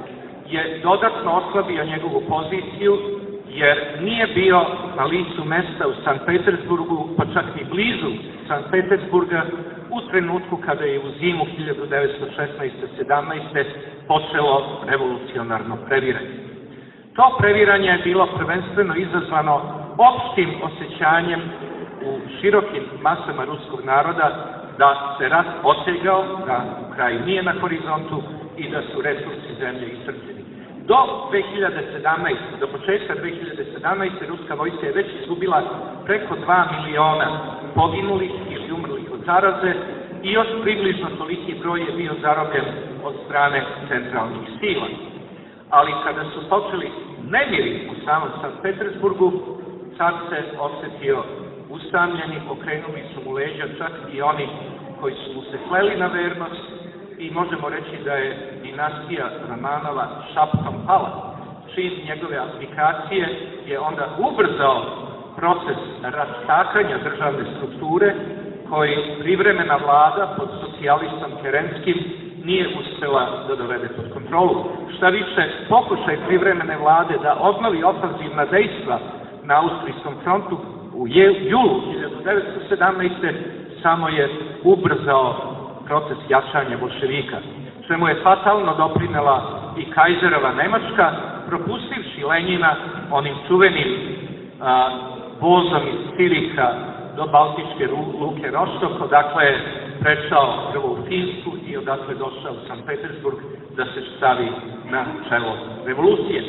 je dodatno oslabio njegovu poziciju, jer nije bio na licu mesta u Sankt Petersburgu, pa čak i blizu Sankt Petersburga, u trenutku kada je u zimu hiljadu devetsto šesnaeste sedamnaeste. počelo revolucionarno previranje. To previranje je bilo prvenstveno izazvano opštim osjećanjem u širokim masama ruskog naroda da se rat otegao, da kraj nije na horizontu i da su resursi zemlje iscrpljeni. Do dve hiljade sedamnaeste. do početka dve hiljade sedamnaeste. ruska vojska je već izgubila preko dva miliona poginulih ili umrlih od zaraze i još približno toliki broj je bio zarobljen od strane centralnih sila. Ali kada su počeli nemiri u samom Sankt Petersburgu, car se osjetio usamljeni, okrenuli su mu leđa čak i oni koji su mu se kleli na vernost, i možemo reći da je dinastija Romanova šaptom pala. Čin njegove aplikacije je onda ubrzao proces rastakanja državne strukture koji privremena vlada pod socijalistom Kerenskim nije uspela da dovede pod kontrolu. Šta više, pokušaj privremene vlade da obnovi ofanzivna dejstva na austrijskom frontu u julu hiljadu devetsto sedamnaeste. samo je ubrzao proces jačanja bolševika, čemu je fatalno doprinela i Kajzerova Nemačka, propustivši Lenjina onim čuvenim a, vozom iz Ciriha do Baltičke luke Roštok, odakle je prešao prvo u Finsku i odakle došao u Sankt Petersburg da se stavi na čelo revolucije.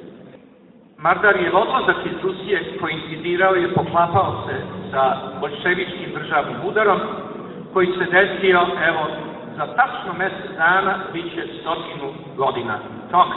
Mardarijev odlazak iz Rusije koincidirao je, poklapao se sa bolševičkim državnim udarom, koji se desio, evo, za tačno mesec dana bit će stotinu godina toga.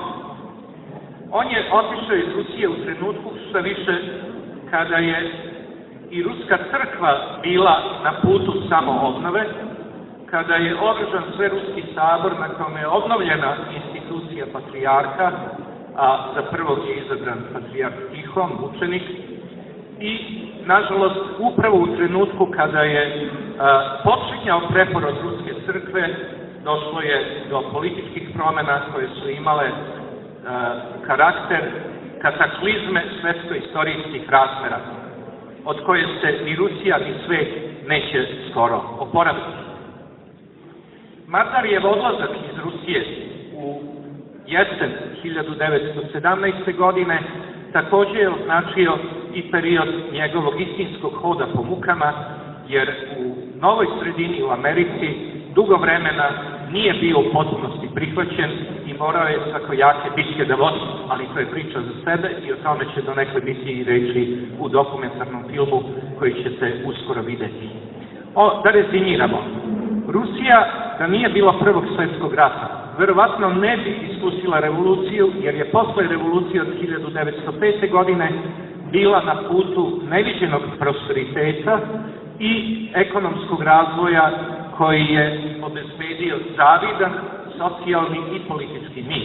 On je otišao iz Rusije u trenutku, što više, kada je i ruska crkva bila na putu samoobnove, kada je održan Sveruski sabor na kome je obnovljena institucija patrijarha, a za prvog je izabran patrijarh Tihon, učenik, i, nažalost, upravo u trenutku kada je a, počinjao preporod ruske crkve, došlo je do političkih promjena koje su imale a, karakter kataklizme svetsko-istorijskih razmera. od koje se ni Rusija ni svet neće skoro oporaviti. Mardarijev odlazak iz Rusije u jesen hiljadu devetsto sedamnaeste. godine također je označio i period njegovog istinskog hoda po mukama, jer u novoj sredini u Americi dugo vremena nije bio u potpunosti prihvaćen i morao je svakojake bitke da vodi, ali to je priča za sebe i o tome će donekle biti i reči u dokumentarnom filmu koji ćete uskoro vidjeti. O, da rezimiramo. Rusija, da nije bilo Prvog svjetskog rata, verovatno ne bi iskusila revoluciju, jer je posle revolucije od hiljadu devetsto pete. godine bila na putu neviđenog prosperiteta i ekonomskog razvoja koji je obezbedio zavidan socijalni i politički mir.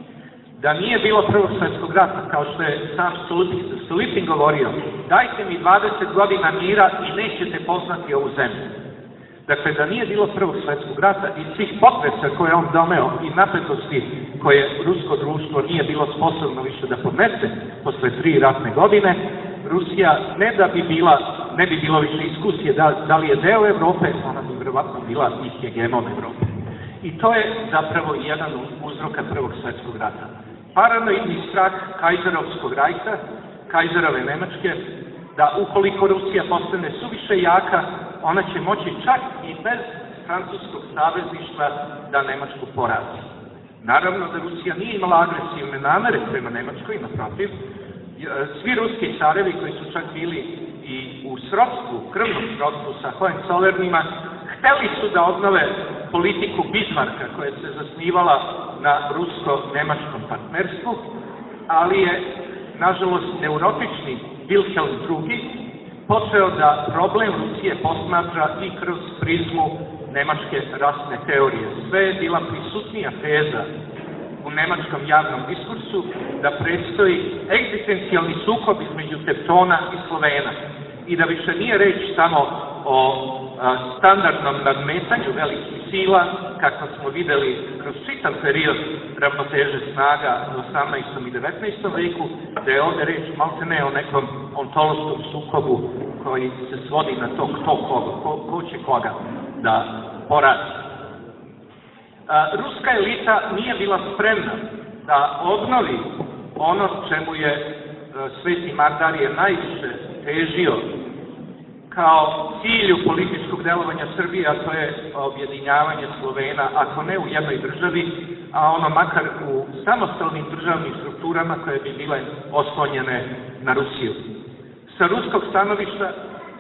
Da nije bilo Prvog svjetskog rata, kao što je sam Stolipin govorio, dajte mi dvadeset godina mira i nećete poznati ovu zemlju. Dakle, da nije bilo Prvog svjetskog rata i svih potresa koje on doneo i napetosti koje rusko društvo nije bilo sposobno više da podnese posle tri ratne godine, Rusija ne da bi bila, ne bi bilo više iskusije da, da li je deo Evrope, ona bi vjerovatno bila i hegemon Evrope. I to je zapravo jedan od uzroka Prvog svjetskog rata. Paranoidni strah Kajzerovskog rajka, Kajzerove Nemačke, da ukoliko Rusija postane suviše jaka, ona će moći čak i bez francuskog savezništva da Nemačku porazi. Naravno da Rusija nije imala agresivne namere prema Nemačkoj, naprotiv. Svi ruski carevi koji su čak bili i u srodstvu, krvnom srodstvu sa Hohenzollernima, hteli su da obnove politiku Bismarcka koja se zasnivala na rusko-nemačkom partnerstvu, ali je, nažalost, neurotični Wilhelm drugi. počeo da problem Rusije posmatra i kroz prizmu nemačke rasne teorije. Sve je bila prisutnija teza u nemačkom javnom diskursu da predstoji egzistencijalni sukob između Teutona i Slovena i da više nije reč samo o a, standardnom nadmetanju velikih sila, kako smo videli kroz čitav period ravnoteže snaga u osamnaestom i devetnaestom veku, da je ovdje reč maltene o nekom ontološkom sukobu koji se svodi na to kto koga, ko, ko će koga da poradi. A, ruska elita nije bila spremna da obnovi ono čemu je a, Sveti Mardarije najviše težio kao cilju političkog delovanja Srbije, a to je objedinjavanje Slovena, ako ne u jednoj državi, a ono makar u samostalnim državnim strukturama koje bi bile oslonjene na Rusiju. Sa ruskog stanovišta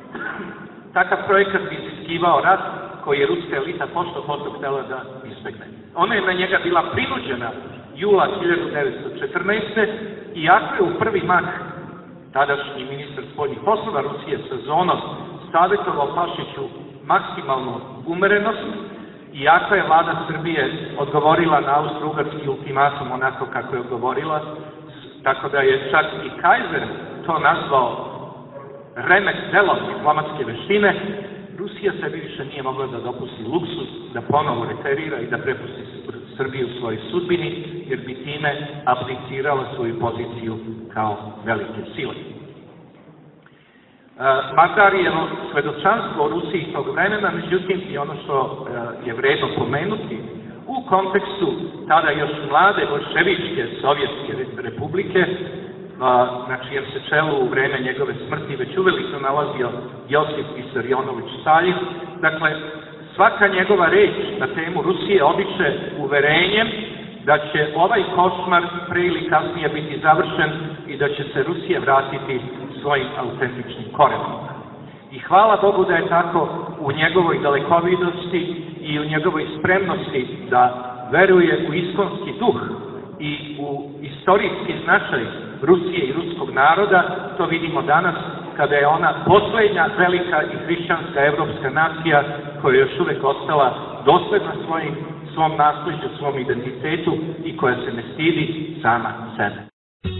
takav projekat bi iziskivao rat koji je ruska elita pošto posto htjela da izbegne. Ona je na njega bila prinuđena jula hiljadu devetsto četrnaeste. iako je u prvi mah tadašnji ministar spoljnih poslova Rusije Sazonov savjetovao Pašiću maksimalnu umerenost, iako je vlada Srbije odgovorila na austro-ugarski ultimatum onako kako je odgovorila, tako da je čak i Kajzer to nazvao remek delom diplomatske veštine, Rusija sebi više nije mogla da dopusti luksus, da ponovo reterira i da prepusti Srbiju svojoj sudbini, jer bi time abdicirala svoju poziciju kao velike sile. Mardarijevo svedočanstvo o Rusiji tog vremena, međutim, i ono što je vredno pomenuti, u kontekstu tada još mlade bolševičke Sovjetske republike, na čijem se čelu u vreme njegove smrti već uveliko nalazio Josif Visarionović Staljin. Dakle, svaka njegova reč na temu Rusije običe uverenjem da će ovaj košmar pre ili kasnije biti završen i da će se Rusija vratiti svojim autentičnim korenima. I hvala Bogu da je tako u njegovoj dalekovidosti i u njegovoj spremnosti da veruje u iskonski duh i u istorijski značaj Rusije i ruskog naroda. To vidimo danas kada je ona posljednja velika i hrišćanska evropska nacija koja je još uvek ostala dosledna svojim, svom nasleđu, svom identitetu i koja se ne stidi sama sebe.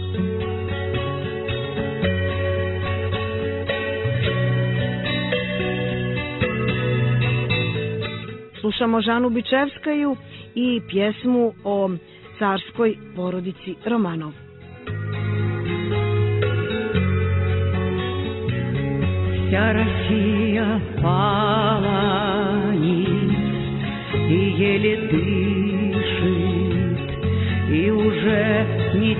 Slušamo Žanu Bičevskaju i pjesmu o carskoj porodici Romanov. Вся Россия пала ниц и еле дышит, и уже не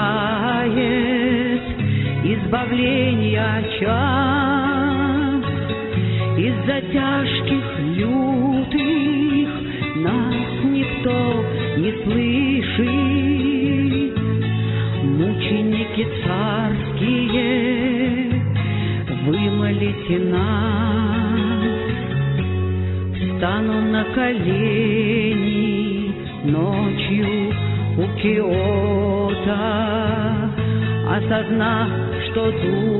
чает избавления час. Из-за тяжких лютых нас никто не слышит. Мученики царские, вымолите нас. Встану на колени ночью у Киота, осознав, что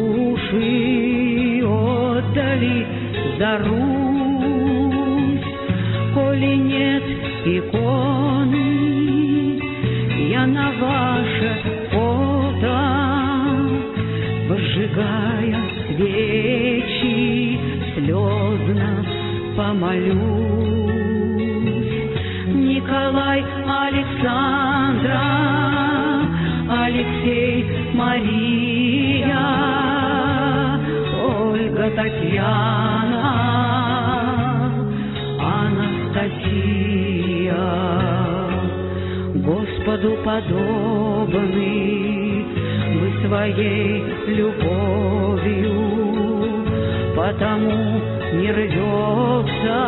души отдали за Русь. Коли нет иконы, я на ваше фото, возжигая свечи, слезно помолюсь. Николай, Александра, Алексей, Мария, Ольга, Татьяна, Анастасия, Господу подобны вы своей любовью, потому не рвется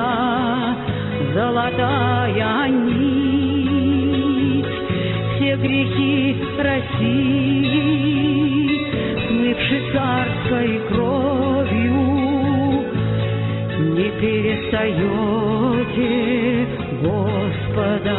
золотая нить. Все грехи России, смывши царской кровью, не перестаете Господа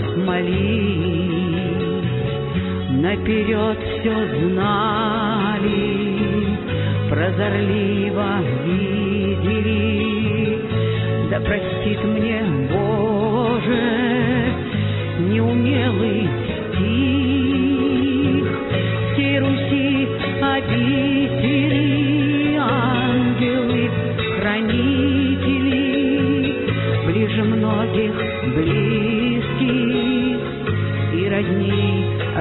молить. Наперед все знали, прозорливо видели. Да простит мне, Боже, неумелый стих. Всей Руси обители, ангелы, хранители, ближе многих близких и родней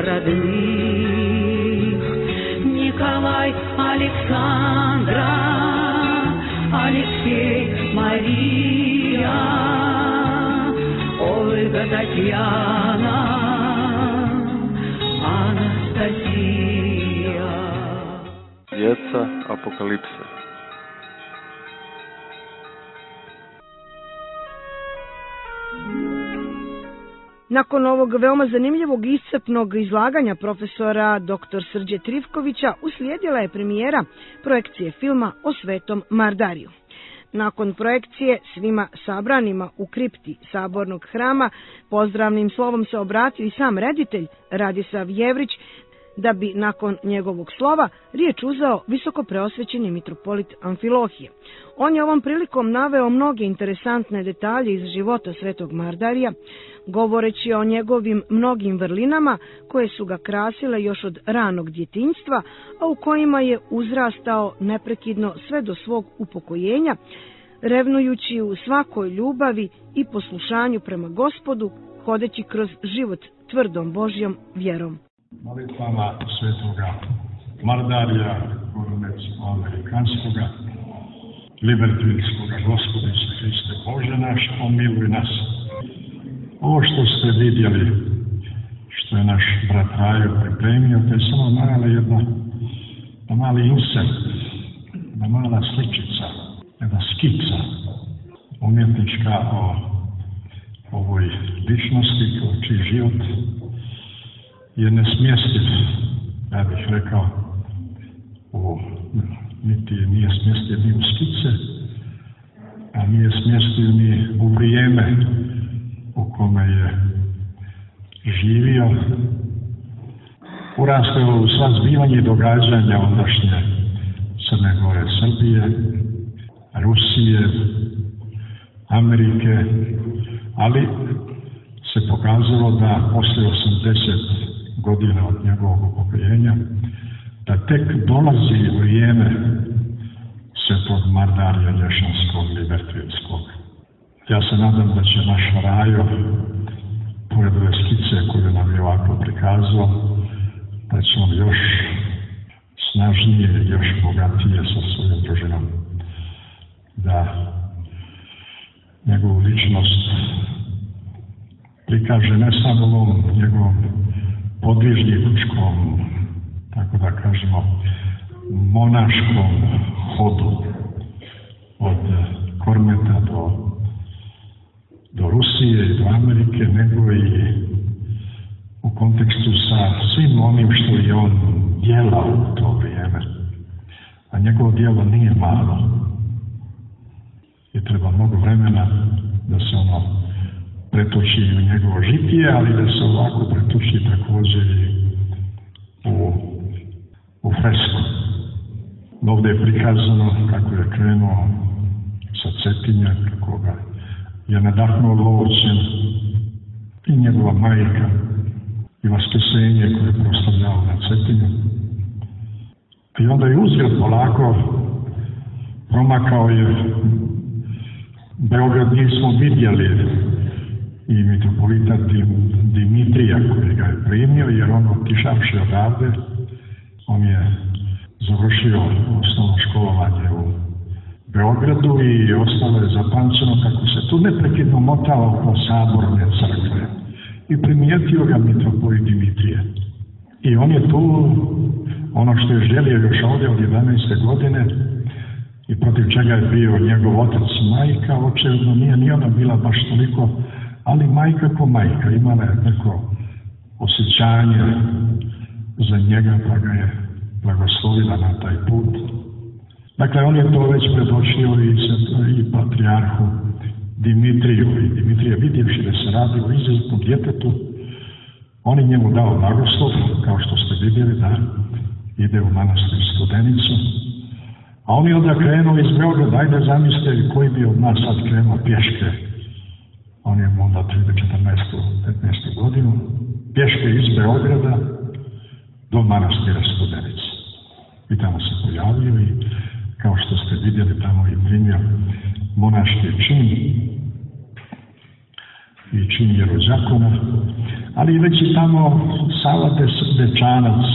родных. Николай, Александра, Алексей, Мария, Ольга, Татьяна, Анастасия. Djeca apokalipse. Nakon ovog veoma zanimljivog i iscrpnog izlaganja profesora doktor Srđe Trifkovića uslijedila je premijera projekcije filma o Svetom Mardariju. Nakon projekcije svima sabranima u kripti Sabornog hrama pozdravnim slovom se obratio i sam reditelj Radislav Jevrić, da bi nakon njegovog slova riječ uzeo visokopreosvećeni mitropolit Amfilohije. On je ovom prilikom naveo mnoge interesantne detalje iz života Svetog Mardarija, govoreći o njegovim mnogim vrlinama koje su ga krasile još od ranog djetinjstva, a u kojima je uzrastao neprekidno sve do svog upokojenja, revnujući u svakoj ljubavi i poslušanju prema Gospodu, hodeći kroz život tvrdom Božjom vjerom. Molitvama Svetoga Mardarija, Amerikanskoga, libertinskoga, Gospodi se Hriste Bože naš, pomiluj nas. Ovo što ste vidjeli, što je naš brat Rajo pripremio, to je samo mala jedna, mali insert, jedna mala sličica, jedna skica umjetnička o ovoj ličnosti, čiji život je nesmjestiv, ja bih rekao, u, niti nije smjestiv ni u skice, a nije smjestiv ni u vrijeme u kome je živio. Urastao u sva zbivanja i događanja ondašnje Crne Gore, Srbije, Rusije, Amerike, ali se pokazalo da poslije osamdeset godina od njegovog upokojenja, da tek dolazi vrijeme Svetog Mardarija Lješanskog libertvinskog. Ja se nadam da će naš Rajo, pored ove skice koju nam je ovako prikazao, da će on još snažnije i još bogatije sa svojom družinom da njegovu ličnost prikaže ne samo ovom njegovom podvižničkom, tako da kažemo, monaškom hodu od Kormeta do, do Rusije i do Amerike, nego i u kontekstu sa svim onim što je on djelao u to vrijeme. A njegovo djelo nije malo. I treba mnogo vremena da se ono pretoči u njegovo žitije, ali da se ovako pretoči također i u, u fresku. Ovdje je prikazano kako je krenuo sa Cetinja, kako ga je nadahnuo lovcem i njegova majka i vaskesenje koje je proslavljao na Cetinju. I onda je uzgled polako promakao je Beograd. Nismo vidjeli i mitropolita Dimitrija koji ga je primio, jer on otišavši odavde, on je završio osnovno školovanje u Beogradu i ostalo je zapamćeno kako se tu neprekidno motao oko saborne crkve. I primijetio ga mitropolit Dimitrije. I on je tu ono što je želio još ovdje od jedanaeste godine i protiv čega je bio njegov otac i majka, očevno nije ni ona bila baš toliko, ali majka ko majka, imala je neko osjećanje za njega, pa ga je blagoslovila na taj put. Dakle, on je to već predočio i, i patrijarhu Dimitriju. I Dimitrije, vidjevši da se radi o izuzetnom djetetu, on je njemu dao blagoslov, kao što ste vidjeli, da ide u manastir Studenicu. A on je onda krenuo iz Beograda. Ajde zamislite koji bi od nas sad krenuo pješke. On je onda četrnaestu petnaestu godinu pješke iz Beograda do manastira Studenice. I tamo se pojavio i kao što ste vidjeli tamo je primio monaški čin i čin jerođakona, ali već i tamo Sava Dečanac,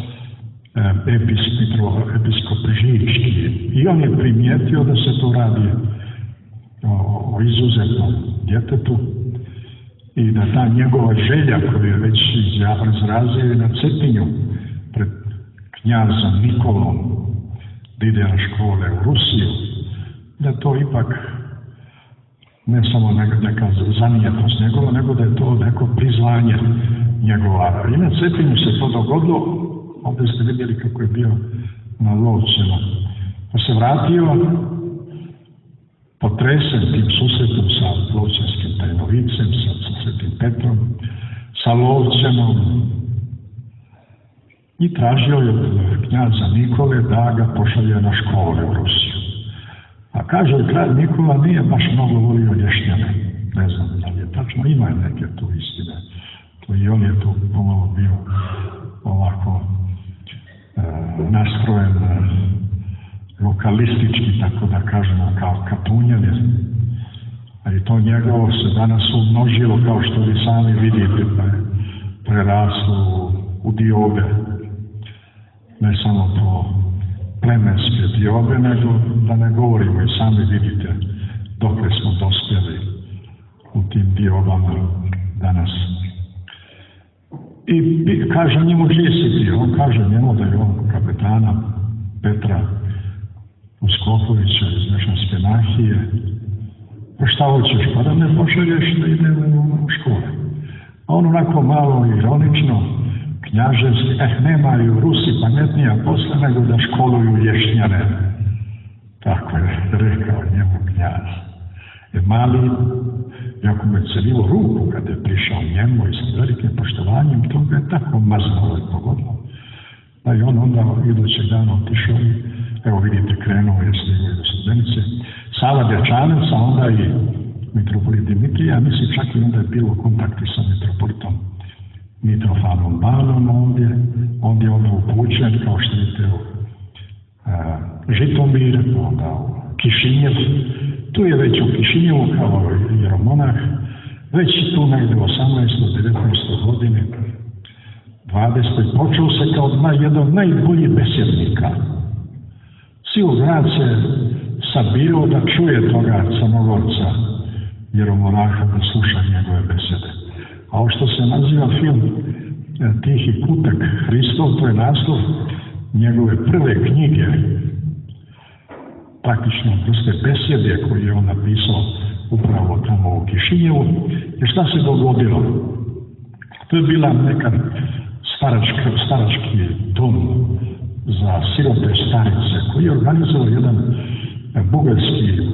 episkop Žički, i on je primijetio da se to radi o, o izuzetnom djetetu i da ta njegova želja koju je već izrazio na Cetinju pred knjazom Nikolom da ide na škole u Rusiju, da to ipak ne samo neka zanijetost njegova, nego da je to neko priznanje njegova. I na Cetinju se to dogodilo. Ovdje ste vidjeli kako je bio na Lovćenu. Pa se vratio potresen tim susretom sa Lovćenskim tajnovicem, sa Svetim Petrom, sa Lovćenom, i tražio je od knjaza Nikole da ga pošalje na škole u Rusiju. A kaže, kralj Nikola nije baš mnogo volio lješnjane. Ne znam da li je tačno, ima neke tu istine. To i on je tu pomalo bio ovako e, nastrojen e, lokalistički, tako da kažemo, kao Katunjan. A i to njegovo se danas umnožilo, kao što vi sami vidite, da je preraslo u, u diobe. Ne samo to plemenske diobe, nego da ne govorimo, i sami vidite dokle smo dospjeli u tim diobama danas. I, i kaže njemu, čiji si ti? On kaže njemu da je on kapetana Petra Uskokovića iz Mešanske nahije. Pa šta hoćeš? Pa da me pošalješ da idem u škole. A on onako malo ironično, knjaževski, eh, nemaju Rusi pametnija posla nego da školuju lješnjane. Tako je rekao njemu knjaz. Jer mali, jako mu je celilo ruku kada je prišao njemu i sa velikim poštovanjem, to ga je tako maznulo i pogodilo. Da je on onda idućeg dana otišao i, evo vidite, krenuo je stigao do Studenice. Sava Dečanac, a onda i mitropolit Dimitrija, mislim čak i onda je bilo kontakti sa mitropolitom Mitrofanom Banom ovdje, ondje je onda upućen, kao što vidite, u a, Žitomir, onda u Kišinjev. Tu je već u Kišinjevu kao jeromonah, već tu negdje u osamnaestoj devetnaestoj godine, dvadesetoj počeo se kao jedan od najboljih besjednika. Cijel grad se sad bio da čuje toga Crnogorca, jeromonaha, da sluša njegove besede. A ovo što se naziva film Tihi kutak Hristov, to je naslov njegove prve knjige, praktično vrste besede koje je on napisao upravo tamo u Kišinjevu. I šta se dogodilo? To je bila neka staračka, starački dom za sirote starice koji je organizovao jedan bugarski e,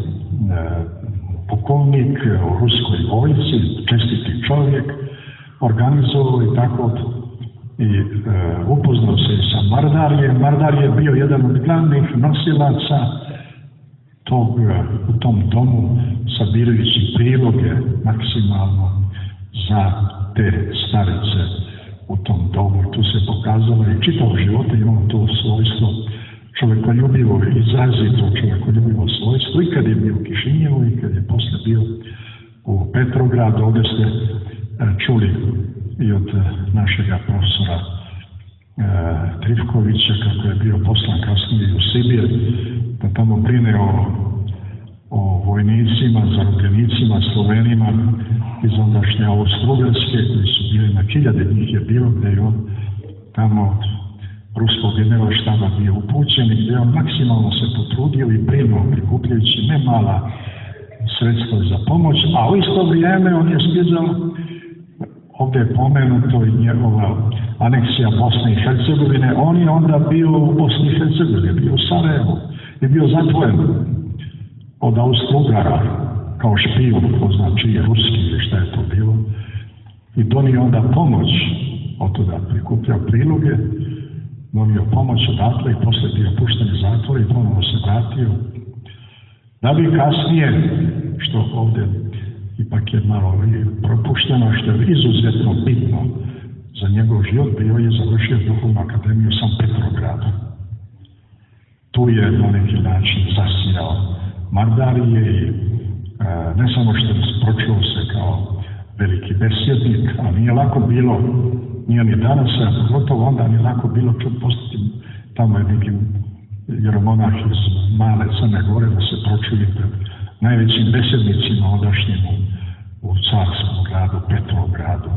pukovnik u ruskoj vojsci, čestiti čovjek, organizovao i tako i e, upoznao se sa Mardarjem. Mardar je bio jedan od glavnih nosilaca tog, u tom domu, sabirajući priloge maksimalno za te starice u tom domu. Tu se pokazalo i čitav života imao to svojstvo čovjekoljubivo, izrazito čovjekoljubivo svojstvo, i kad je bio u Kišinjevu i kad je posle bio u Petrogradu. Ovdje ste čuli i od našega profesora e, Trifkovića kako je bio poslan kasnije u Sibir, da tamo brine o, o vojnicima, zarobljenicima, Slovenima iz ondašnje Austro-Ugarske, koji su bili na hiljade njih je bilo, gdje je on tamo od ruskog generalštaba bio upućen i gdje on maksimalno se potrudio i brinuo, prikupljajući ne mala sredstva za pomoć, a u isto vrijeme on je stjecao, ovdje je pomenuto i njegova aneksija Bosne i Hercegovine, on je onda bio u Bosni i Hercegovini, bio u Sarajevu i bio zatvoren od Austro-Ugara kao špijun, ko znači je ruski ili šta je to bilo, i donio onda pomoć, od toga prikupljao priloge, donio pomoć odatle i posle bio pušten iz zatvora i ponovno se vratio, da bi kasnije, što ovdje ipak je malo propušteno, što je izuzetno bitno za njegov život, bio je završio Duhovnu akademiju u San Petrogradu. Tu je na neki način zasijao Mardarije i e, ne samo što je pročuo se kao veliki besjednik, a nije lako bilo, nije ni danas, a pogotovo onda nije lako bilo čut postati tamo je neki jeromonah iz male Crne Gore da se pročuli pred najvećim besjednicima ondašnjim u carskom gradu, Petrogradu.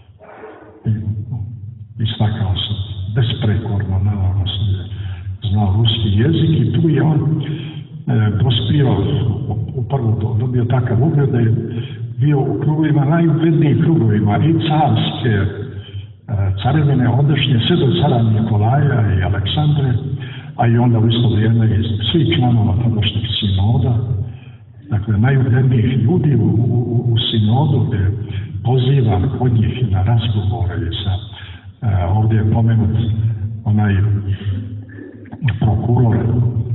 I istakao se besprekorno, naravno se znao ruski jezik i tu je on e, dospio, upravo dobio takav ugled da je bio u krugovima, najuglednijih krugovima i carske e, carevine ondašnje, sve do cara Nikolaja i Aleksandre, a i onda u isto vrijeme i svih članova tadašnjeg sinoda, dakle najuglednijih ljudi u, u, u sinodu gdje pozivan kod njih na razgovore sa, e, ovdje je pomenut onaj prokuror, e,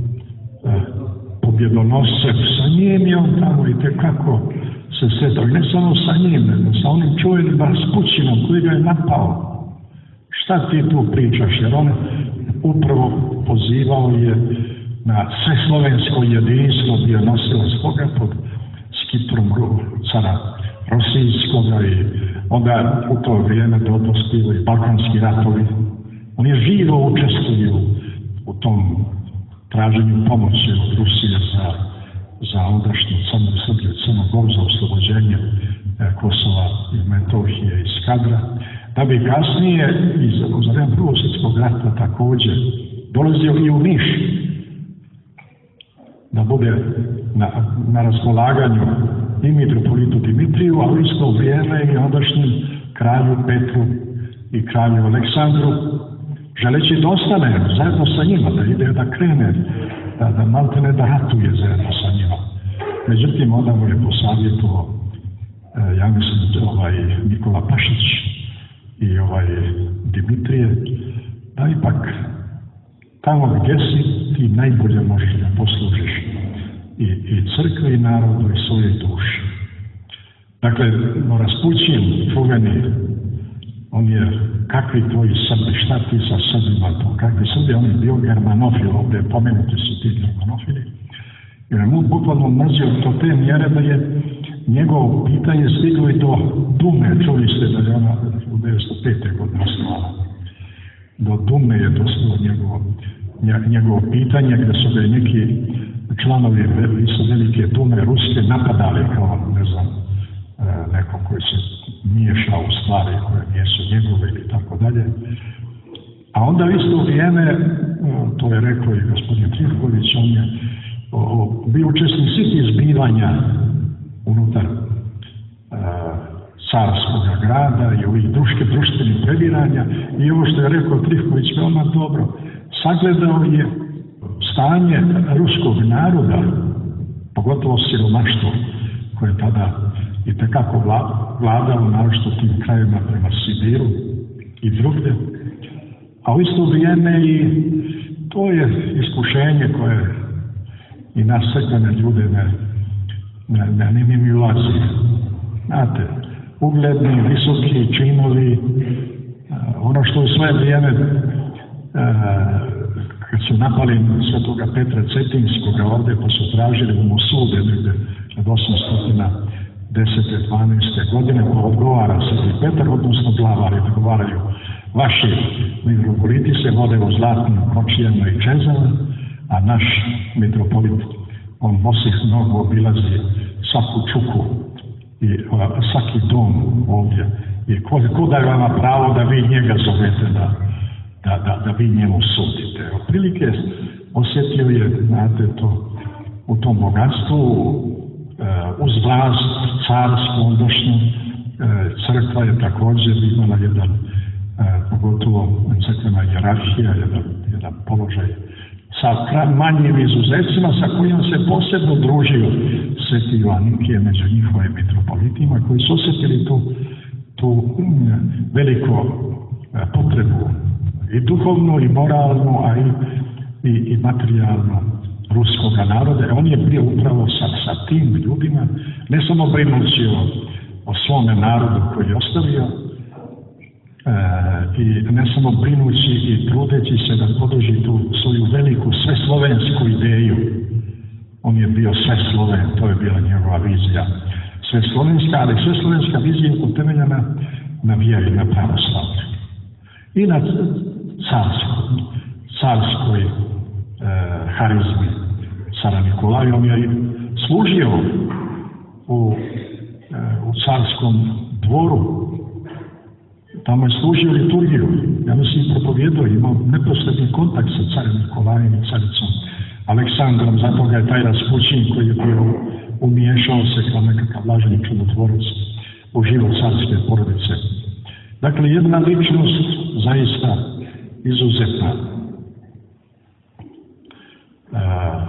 pobjedonoscev, sa njim je on tamo i tekako se sretao, ne samo sa njim, nego sa onim čuvenim Raspućinom koji ga je napao. Šta ti tu pričaš, jer on upravo pozivao je na sveslovensko jedinstvo, bio nosilac toga pod skiptrom cara Rosijskoga i onda u to vrijeme dospio i Balkanski ratovi. On je živo učestvovao u tom traženju pomoći od Rusije za, za ondašnju Crnu Srbiju, Crnu Goru, za oslobođenje Kosova i Metohije i Skadra, da bi kasnije iz za vreme Prvog svjetskog rata također dolazio i u Niš, da bude na, na raspolaganju i mitropolitu Dimitriju, a u isto vrijeme i ondašnjem kralju Petru i kralju Aleksandru, želeći da ostane zajedno sa njima, da ide da krene, da, da maltene da ratuje zajedno sa njima. Međutim, onda mu je posavjetovao, e, ja mislim, ovaj Nikola Pašić i ovaj Dimitrije, da ipak tamo gdje si ti najbolje možeš da poslužiš i, i crkvi i narodu i svojoj duši. Dakle, Raspućin, čuveni, on je, kakvi tvoji Srbi, šta ti sa Srbima to, kakvi Srbi, on je bio germanofil, ovdje pomenuti su ti germanofili. Jer je mu bukvalno mrzio do te mjere da je njegovo pitanje stiglo i do Dume, čuli ste da je ona u devetsto pete godine osnovala. Do Dume je došlo njegovo, njegovo pitanje gdje su ga neki članovi velike dume ruske napadali kao, ne znam, neko koji se miješao u stvari koje nisu njegove ili tako dalje. A onda u isto vrijeme, to je rekao i gospodin Trifković, on je o, o, bio učesnik svih zbivanja unutar e, carskog grada i ovih druške, društvenih previranja i ovo što je rekao Trifković veoma dobro, sagledao je stanje ruskog naroda, pogotovo siromaštvo koje je tada i tekako vladalo, naročito tim krajevima prema Sibiru i drugdje. A u isto vrijeme i to je iskušenje koje i nas sekvene ljude ne, ne, ne, ne mi ulazi. Znate, ugledni, visoki činovi, ono što u svoje vrijeme kad su napali svetoga Petra Cetinskoga ovdje pa su tražili u Mosude negdje od osamsto deset dvanaeste godine, pa odgovara Sveti Petar, odnosno glavari odgovaraju vaši mitropoliti se vode u zlatnim kočijama i čezama, a naš mitropolit, on bosih nogu obilazi svaku čuku i a, svaki dom ovdje. I ko, ko daje vama pravo da vi njega zovete, da, da, da, da vi njemu sudite. Otprilike osjetio je, znate, to, u tom bogatstvu, uz vlast carsku ondašnju, crkva je također imala jedan, pogotovo crkvena hijerarhija, jedan, jedan položaj sa manjim izuzecima sa kojim se posebno družio Sveti Ivaninkije među njihovim mitropolitima koji su osjetili tu, tu veliku potrebu i duhovnu i moralnu, a i, i, i materijalnu ruskoga naroda. On je bio upravo sa, sa tim ljudima, ne samo brinući o, o svome narodu koji je ostavio, e, i ne samo brinući i trudeći se da podrži tu svoju veliku sveslovensku ideju. On je bio svesloven, to je bila njegova vizija. Sveslovenska, ali sveslovenska vizija je utemeljena na vjeri, na pravoslavlju. I na carskoj, carskoj e, harizmi cara Nikolaja. On je služio u, e, u carskom dvoru. Tamo je služio liturgiju. Ja mislim i propovjedao, imao neposredni kontakt sa carem Nikolajem i caricom Aleksandrom. Zato ga je taj Raspućin koji je bio umiješao se kao nekakav lažni čudotvorac u život carske porodice. Dakle, jedna ličnost zaista izuzetna. A,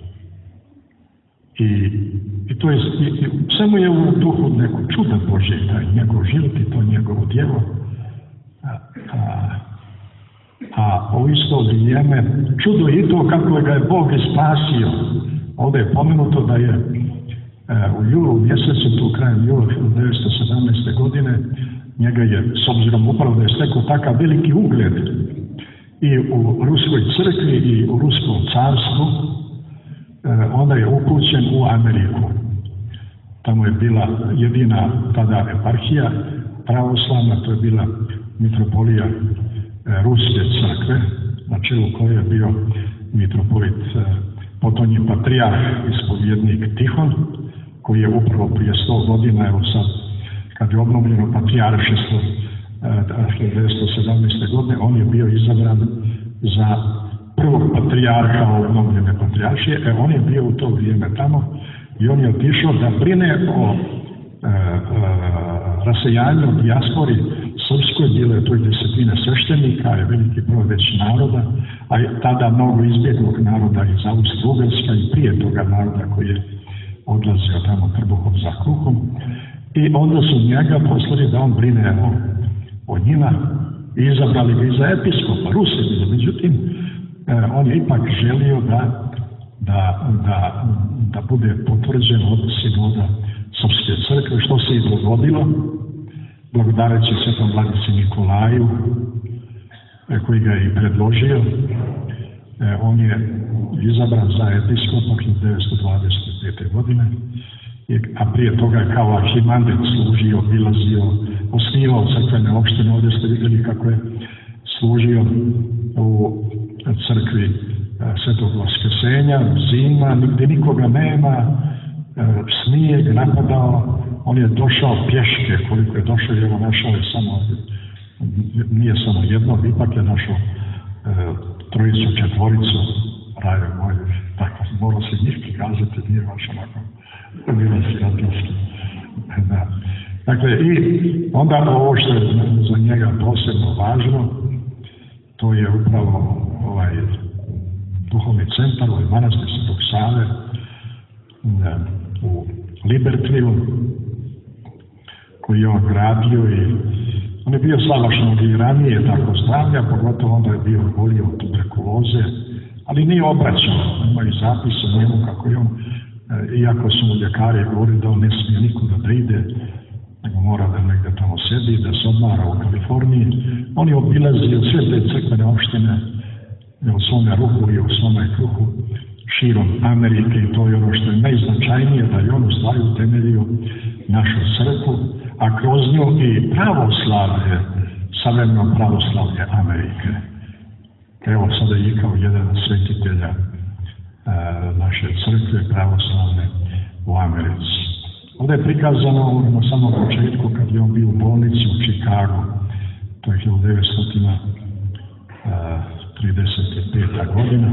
i, i to je, i, samo je u duhu nekog čuda Božje, taj njegov život i to njegovo djelo. A, a, a u isto vrijeme čudo je i to kako ga je Bog spasio. Ovdje je pomenuto da je e, u julu mjesecu, tu krajem jula hiljadu devetsto sedamnaeste. godine, njega je, s obzirom upravo da je stekao takav veliki ugled i u ruskoj crkvi i u ruskom carstvu, e, onda je upućen u Ameriku. Tamo je bila jedina tada eparhija pravoslavna, to je bila mitropolija e, ruske crkve, na čelu koje je bio mitropolit e, potonji patrijarh, ispovjednik Tihon, koji je upravo prije sto godina, evo sad, kad je obnovljeno patrijaršestvo hiljadu devetsto sedamnaeste. godine, on je bio izabran za prvog patrijarha obnovljene patrijaršije, e on je bio u to vrijeme tamo i on je otišao da brine o e, e, rasejanju dijaspori srpskoj. Bilo je to i desetine sveštenika, je veliki broj već naroda, a tada mnogo izbjeglog naroda iz Austro-Ugarska i prije toga naroda koji je odlazio tamo trbuhom za kruhom. I onda su njega poslali da on brine o, o njima i izabrali ga i za episkopa, Ruse bilo. Međutim, eh, on je ipak želio da, da, da, da bude potvrđen od sinoda Srpske crkve, što se i dogodilo, blagodareći svetom vladici Nikolaju, eh, koji ga je i predložio. Eh, on je izabran za episkopa hiljadu devetsto dvadeset pete. godine. A prije toga kao arhimandrit služio, obilazio, osnivao crkvene opštine. Ovdje ste vidjeli kako je služio u crkvi Svetog Vaske skrsenja, zima, nigdje nikoga nema, snijeg napadao, on je došao pješke, koliko je došao, evo našao je samo, nije samo jedno, ipak je našao e, trojicu, četvoricu, raje moj, tako, morao se njih prikazati, nije baš onako, bilo siratilski. Da. Dakle, i onda ovo što je za njega posebno važno, to je upravo ovaj duhovni centar, ovaj manastir Svetog Save u Libertville, koji je on gradio i on je bio savršeno i ranije tako zdravlja, pogotovo onda je bio bolio od tuberkuloze, ali nije obraćao, imaju zapis o njemu kako je on, iako su mu ljekari govorili da on ne smije nikuda da ide, nego mora da negdje tamo sedi, da se odmara u Kaliforniji. On je obilazio sve te crkvene opštine u svome ruhu i u svome kruhu širom Amerike i to je ono što je najznačajnije, da je on u stvari utemeljio našu crkvu, a kroz nju i pravoslavlje, savremeno pravoslavlje Amerike. Evo sada je i kao jedan od svetitelja e, naše crkve pravoslavne u Americi. Ovdje je prikazano na samom početku kad je on bio u bolnici u Čikagu, to je hiljadu devetsto trideset peta godina.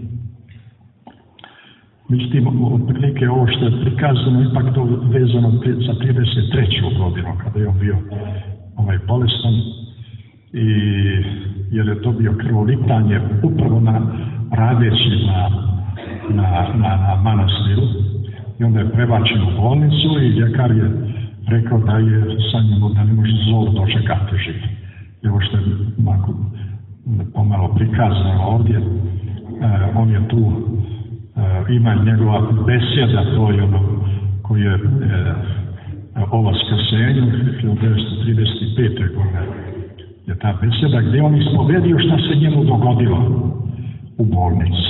Međutim, otprilike ovo što je prikazano ipak to vezano za trideset treću godinu kada je on bio ovaj bolestan i jer je dobio krvolitanje upravo na radeći na, na, na, na manastiru. I onda je prebačen u bolnicu i ljekar je rekao da je sa njim da ne može zol dočekati živ. I ovo što je onako pomalo prikazano ovdje, eh, on je tu, eh, ima njegova besjeda, to je ono koji je eh, ova skrsenju hiljadu devetsto trideset pete godine je ta besjeda gdje on ispovedio šta se njemu dogodilo u bolnici.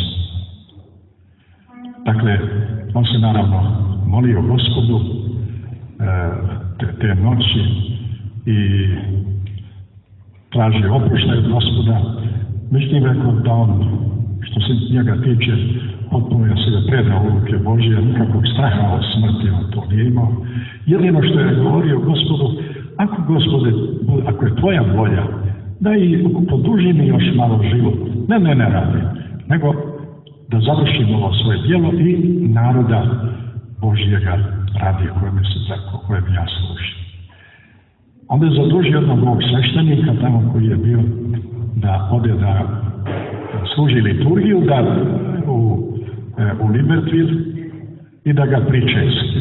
Dakle, on se naravno molio Gospodu te, te noći i tražio oproštaj od Gospoda. Međutim, rekao da on, što se njega tiče, potpuno je sebe predao u ruke Božje, nikakvog straha od smrti on to nije imao. Jedino što je govorio Gospodu, ako Gospode, ako je tvoja volja, da i produži mi još malo život, ne mene radi, nego da završim ovo svoje djelo i naroda Božjega radi kojem se crkva, kojem ja služim. Onda je zadužio jednog ovog sveštenika tamo koji je bio da ode da služi liturgiju da u, u Libertville i da ga pričesti.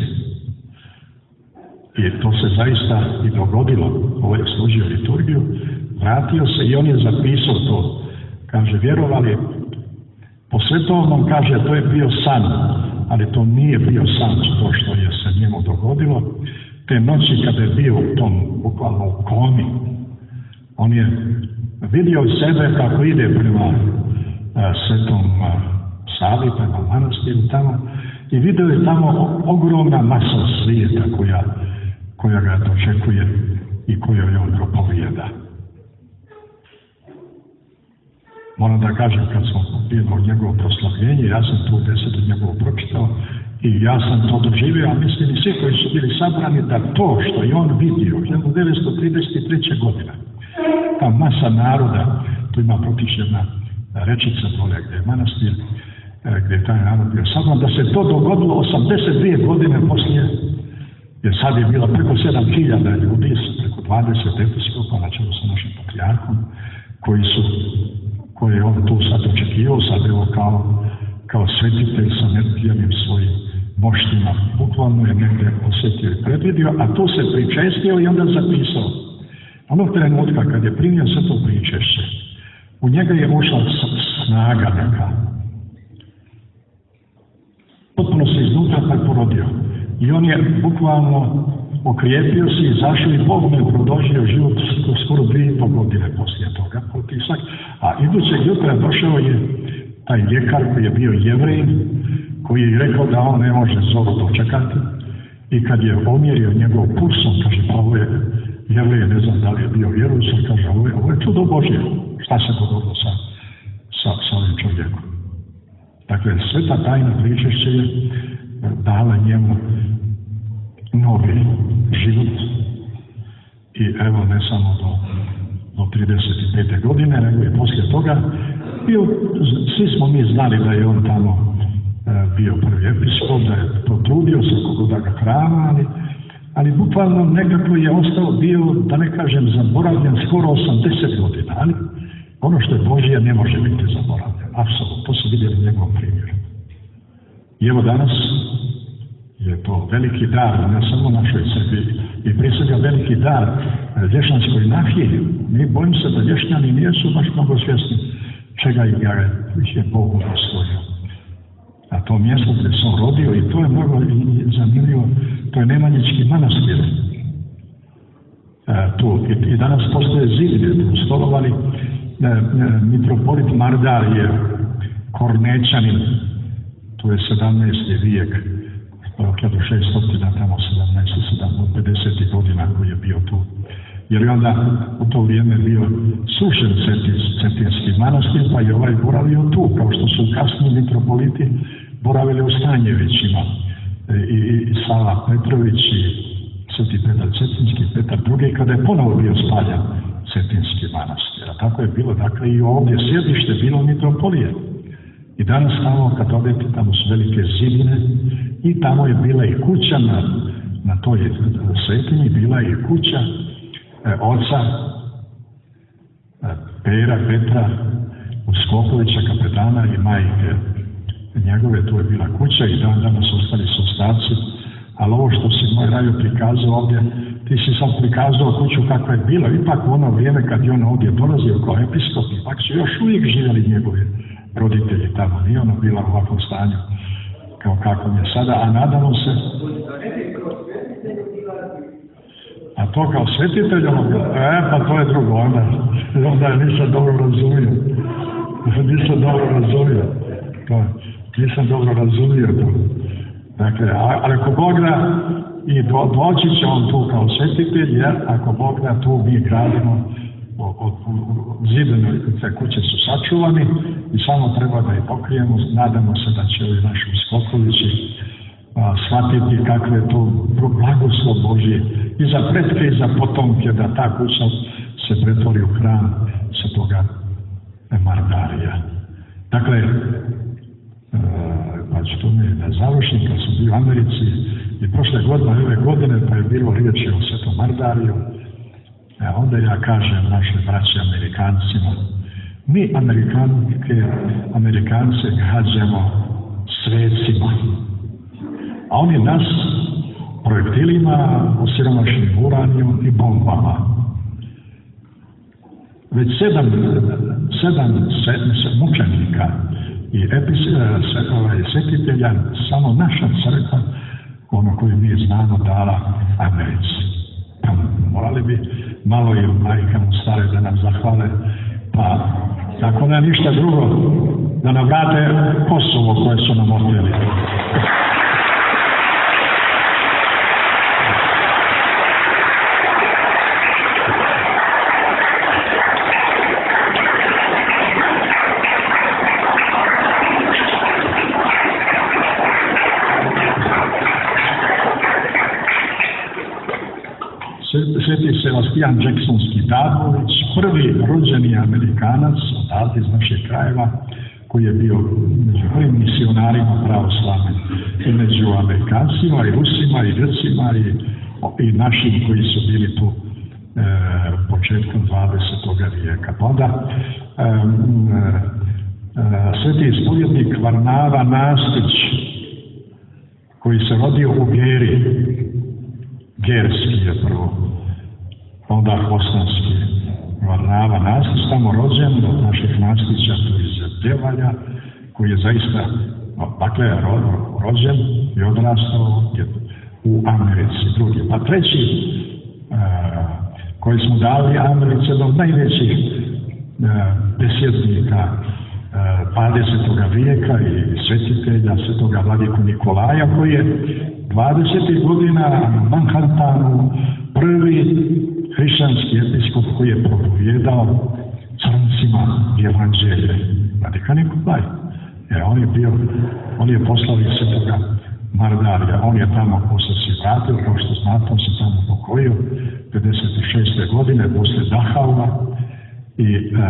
I to se zaista i dogodilo. Ovo je služio liturgiju, vratio se i on je zapisao to. Kaže, vjerovali, po svetovnom kaže, to je bio san, ali to nije bio san to što je se njemu dogodilo. Te noći kada je bio u tom, bukvalno u komi, on je vidio sebe kako ide prema a, Svetom a, Savi, prema manastiru tamo, i vidio je tamo ogromna masa svijeta koja, koja ga dočekuje i kojoj on propovijeda. Moram da kažem, kad smo bili od njegovo proslavljenje, ja sam tu desetu njegovo pročitao i ja sam to doživio, a mislim i svi koji su bili sabrani da to što je on vidio hiljadu devetsto trideset treće godine, ta masa naroda, tu ima protiš jedna rečica dole gdje je manastir, gdje je taj narod bio sabran, da se to dogodilo osamdeset dvije godine poslije, jer sad je bilo preko sedam hiljada ljudi, preko dvadeset episkopa, na čelu sa našim patrijarhom, koji su koje je on tu sad očekivao, sad evo kao, kao svetitelj sa neviđenim svojim moštima. Bukvalno je negdje osjetio i predvidio, a tu se pričestio i onda zapisao. Onog trenutka kad je primio sve to pričešće, u njega je ušla snaga neka. Potpuno se iznutra preporodio. I on je bukvalno okrijepio se i zašao i Bog mu je produžio život skoro dvije i pol godine poslije toga. Potisak. A idućeg jutra došao je taj ljekar koji je bio Jevrej, koji je rekao da on ne može zoru dočekati. I kad je omjerio njegov pulsom, kaže, pa ovo je Jevrej, ne znam da li je bio vjerujući, kaže, ovo je, ovo je čudo Božje. Šta se dogodilo sa, sa, sa ovim čovjekom? Dakle, Dakle, sveta tajna pričešća je dala njemu novi život i evo ne samo do, do trideset pete godine, nego i poslije toga bio, svi smo mi znali da je on tamo e, bio prvi episkop, da je potrudio se kako da ga hrama, ali, ali bukvalno nekako je ostao bio, da ne kažem zaboravljen, skoro osamdeset godina, ali ono što je Božje ne može biti zaboravljen, apsolutno, to su vidjeli u njegovom primjeru. I evo danas je to veliki dar, ne samo našoj crkvi, i prije svega veliki dar lješnjanskoj nahiji. Mi bojim se da lješnjani nisu baš mnogo svjesni čega ih je Bog udostojio. A to mjesto gdje sam rodio, i to je mnogo zanimljivo, to je Nemanjički manastir. E, tu, i, i danas postoje zid gdje tu stolovali e, e, mitropolit Mardar je Kornečanin, to je sedamnaesti vijek, hiljadu šeststo, tamo sedamnaest pedeset godina koji je bio tu. Jer je onda u to vrijeme bio sušen Cetinski manastir, pa je ovaj boravio tu, kao što su kasni mitropoliti boravili u Stanjevićima. I, i, i Sava Petrović i Sveti Petar Cetinski, Petar drugi, kada je ponovo bio spaljan Cetinski manastir. A tako je bilo, dakle, i ovdje sjedište bilo mitropolije. I danas tamo, kad odete, tamo su velike zidine i tamo je bila i kuća na, na toj svetinji, bila je i kuća e, oca e, Pera, Petra Uskokovića, kapetana, i majke njegove, tu je bila kuća i dan danas ostali su ostaci. Ali ovo što si moj Raju prikazao ovdje, ti si sad prikazao kuću kakva je bila, ipak u ono vrijeme kad je on ovdje dolazio kao episkop, ipak su još uvijek živjeli njegovi roditelji tamo, nije ono bila u ovakvom stanju kao kakvom je sada, a nadamo se, a to kao svetitelj onoga, e pa to je drugo, onda, onda je nisam dobro razumio, nisam dobro razumio, to, nisam dobro razumio to. Dakle, ali ako Bog da, i do, doći će on tu kao svetitelj, jer ako Bog da, tu mi gradimo, od zidane te kuće su sačuvani i samo treba da ih pokrijemo. Nadamo se da će ovi naši Uskokovići a, shvatiti kakve je to blagoslov Božje i za pretke i za potomke, da ta kuća se pretvori u hram svetoga Mardarija. Dakle, e, pa ću to mi da završim, kad sam bio u Americi i prošle godine, ove godine, pa je bilo riječi o svetom Mardariju. E onda ja kažem našoj braći Amerikancima, mi Amerikanke, Amerikance gađamo svecima, a oni nas projektilima, osiromašenim uranijom i bombama. Već sedam, sedam, sedam, sedam mučenika i epis, sve, ovaj, svetitelja, samo naša crkva, ono koju mi znamo, dala Americi. Pa morali bi malo i majkama stare da nam zahvale, pa ako ne ništa drugo, da nam vrate Kosovo koje su nam oteli. Sveti Sebastian Jacksonski Dabović, prvi rođeni Amerikanac, odavde iz naših krajeva, koji je bio među prvim misionarima pravoslavnim i među Amerikancima i Rusima i Grcima i, i našim koji su bili tu e, početkom dvadesetoga vijeka. Pa onda e, e, sveti ispovjednik Varnava Nastić, koji se rodio u Geri, Gerski je prvo, onda Bosanski, Varnava Nastić, tamo rođen od naših Nastića, tu iz Djevalja, koji je zaista, dakle, ro, rođen i odrastao u Americi. Drugi. Pa treći, uh, koji smo dali Americi, jedan od najvećih uh, besjednika uh, dvadesetoga vijeka i svetitelja, svetoga vladiku Nikolaja, koji je dvadesetih godina na Manhattanu prvi hrišćanski episkop koji je propovijedao crncima evanđelje. Vladika Nikolaj. E, on je bio, on je poslao iz Svetoga Mardarija. On je tamo posle se vratio, kao što znate, on se tamo pokojio pedeset šeste. godine posle Dahaua i, e,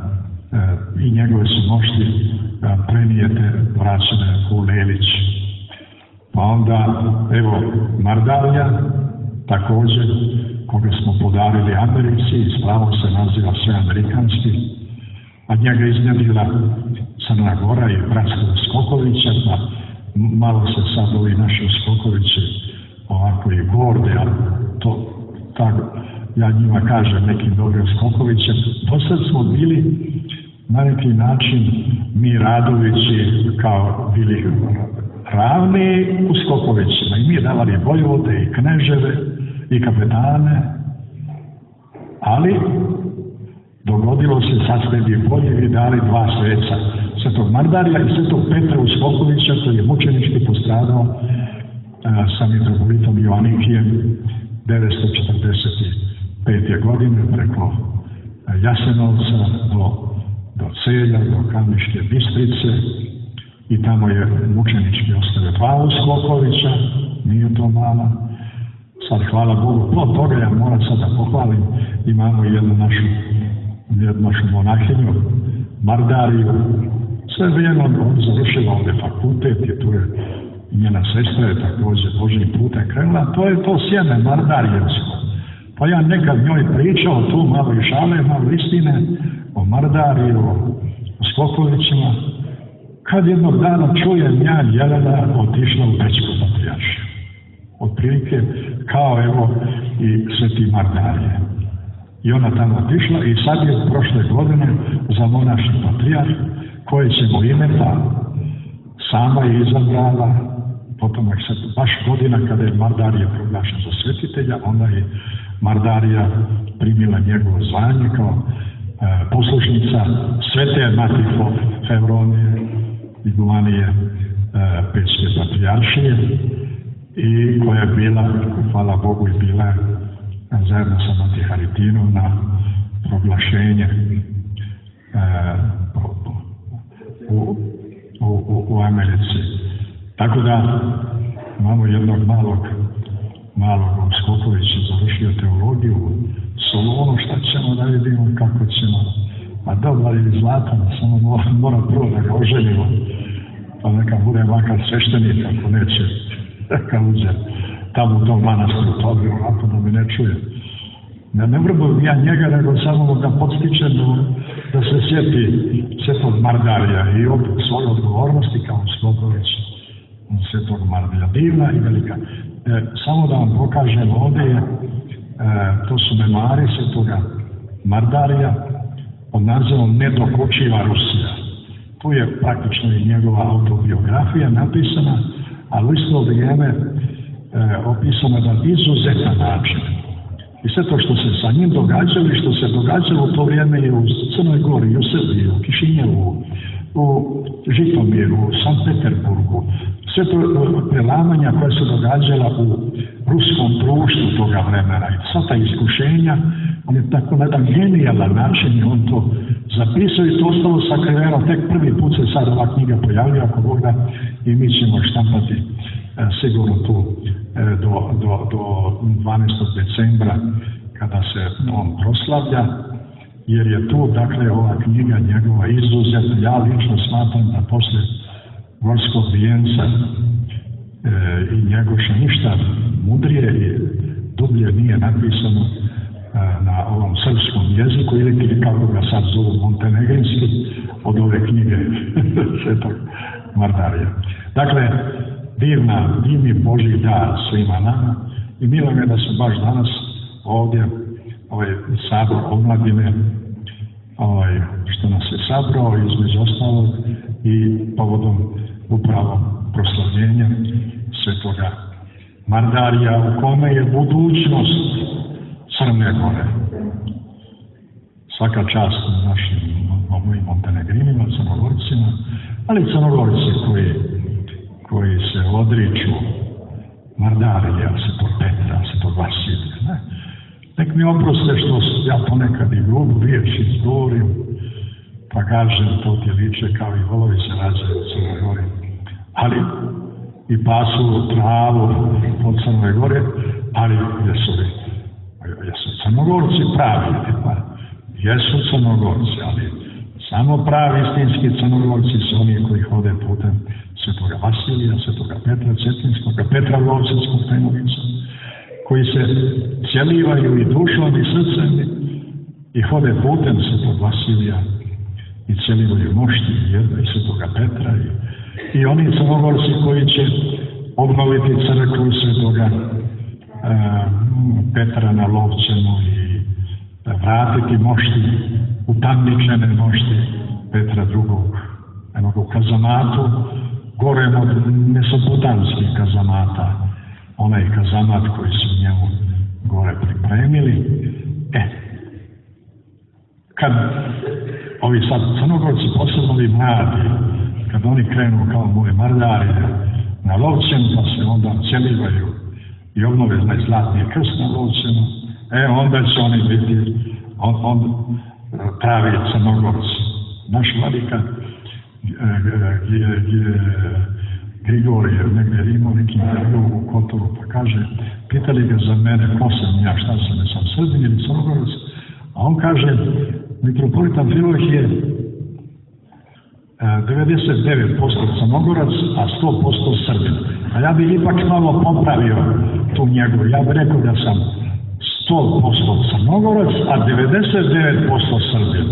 e, i njegove su mošti e, prenijete vraćene u Lelić. Pa onda, evo, Mardarija, također, koga smo podarili Americi, i s pravom se naziva sve amerikanski, a njega iznjedila Crna Gora i bratstvo Skokovića, pa malo se sad ovi naši Skokovići ovako i gorde, a to, tako, ja njima kažem nekim dobrim Skokovićem. Do sad smo bili na neki način mi Radovići kao bili ravni u Skokovićima i mi davali vojvode i kneževe i kapetane, ali dogodilo se, sad ste bi boljevi dali dva sveca, Svetog Mardarija i Svetog Petra Uskokovića, koji je mučenički postradao a, sa mitropolitom Joanikijem devetsto četrdeset pete. godine preko Jasenovca do, do Celja, do Kamniške Bistrice, i tamo je mučenički ostavio dva Uskokovića, nije to mala. Sad, hvala Bogu, plod toga ja moram sad da pohvalim, imamo jednu našu, jednu našu monahinju, Mardariju, sve vrijeme on završila ovdje fakultet i tu je njena sestra je također Božjim putem krenula, to je to sjeme Mardarijevsko. Pa ja nekad njoj pričao tu malo i šale, malo istine o Mardariju, o Skokovićima, kad jednog dana čujem ja Jelena otišla u Bečku patrijaršiju. Otprilike kao evo i Sveti Mardarije. I ona tamo otišla i sad je prošle godine za monašni patrijarh, koje ćemo ime pa sama je izabrala, potom je sad baš godina kada je Mardarije proglašen za svetitelja, onda je Mardarija primila njegovo zvanje kao e, poslušnica Svete Matife Fevronije Igumanije e, Pećke patrijaršije, i koja je bila, hvala Bogu, i bila zajedno sa Mati Haritinom na proglašenje e, u, u, u, u Americi. Tako da imamo jednog malog, malog Skokovića, završio teologiju u Solonu, šta ćemo da vidimo, kako ćemo, a dobar ili zlatan, samo mora, mora prvo da ga oženimo, pa neka bude makar sveštenik, ako neće, neka uđe tamo u tom manastiru, to bi onako da mi ne čuje. Ne, ne vrbujem ja njega, nego samo da podstičem da, da se sjeti Svetog Mardarija i od svoje odgovornosti kao Skoković Svetog Mardarija. Divna i velika. E, samo da vam pokažem ovdje je, e, to su memari Svetoga Mardarija pod nazivom Nedokočiva Rusija. Tu je praktično i njegova autobiografija napisana, ali u isto vrijeme e, opisano na izuzetan način. I sve to što se sa njim događalo i što se događalo u to vrijeme je u Crnoj Gori, u Srbiji, u Kišinjevu, u Žitomiru, u Sankt Peterburgu, sve to prelamanja koja se događala u ruskom društvu toga vremena i sva ta iskušenja, on je tako na jedan genijalan način i on to zapisao i to ostalo sakriveno. Tek prvi put se sad ova knjiga pojavlja, ako Bog da, i mi ćemo štampati e, sigurno tu e, do, do, do dvanaestog decembra kada se on proslavlja, jer je tu, dakle, ova knjiga njegova izuzetna. Ja lično smatram da posle Gorskog vijenca e, i Njegoša ništa mudrije i dublje nije napisano e, na ovom srpskom jeziku, ili kako ga sad zovu montenegrinski, od ove knjige Svetog Mardarija. Dakle, divna, divni Božji dar svima nama i milo mi je da se baš danas ovdje ovaj sabor omladine, ovaj, što nas je sabrao između ostalog i povodom upravo proslavljenja Svetoga Mardarija, u kome je budućnost Crne Gore. Svaka čast našim mojim montenegrinima, crnogorcima, ali crnogorci koji, koji se odriču Mardarija, Svetog Petra, Svetog Vasilija. Ne? Nek mi oproste što ja ponekad i grubu riječ izgovorim, pa kaže to ti liče kao i volovi se rađaju u Crnoj Gori. Ali i pasu travu po Crnoj Gori, ali jesu li, jesu Crnogorci pravi, pa jesu Crnogorci, ali samo pravi istinski Crnogorci su oni koji hode putem Svetoga Vasilija, Svetoga Petra Cetinskoga, Petra Lovcenskog Tajnovica, koji se cjelivaju i dušom i srcem i hode putem Svetog Vasilija i cjelivaju mošti i Svetoga Petra i, i oni Crnogorci koji će obnoviti crkvu Svetoga e, Petra na Lovćenu i vratiti mošti, utamničene mošti Petra drugog, jednog u kazamatu, gorem od mesopotamskih kazamata, onaj kazamat koji su njemu gore pripremili. E, kad ovi sad Crnogorci, posebno ovi mladi, kad oni krenu kao moje mardari na Lovćenu, pa se onda cjelivaju i obnove znaj zlatni krst na Lovćenu, e, onda će oni biti on, on, pravi Crnogorci. Naš vladika Grigorije, negdje imao neki intervju u Kotoru, pa kaže, pitali ga za mene, ko sam ja, šta sam, sam Srbin ili Crnogorac, a on kaže, mitropolitan Filohije je devedeset devet posto Crnogorac, a sto posto Srbin. A ja bih ipak malo popravio tu njegovu, ja bih rekao da sam sto posto Crnogorac, a devedeset devet posto Srbin.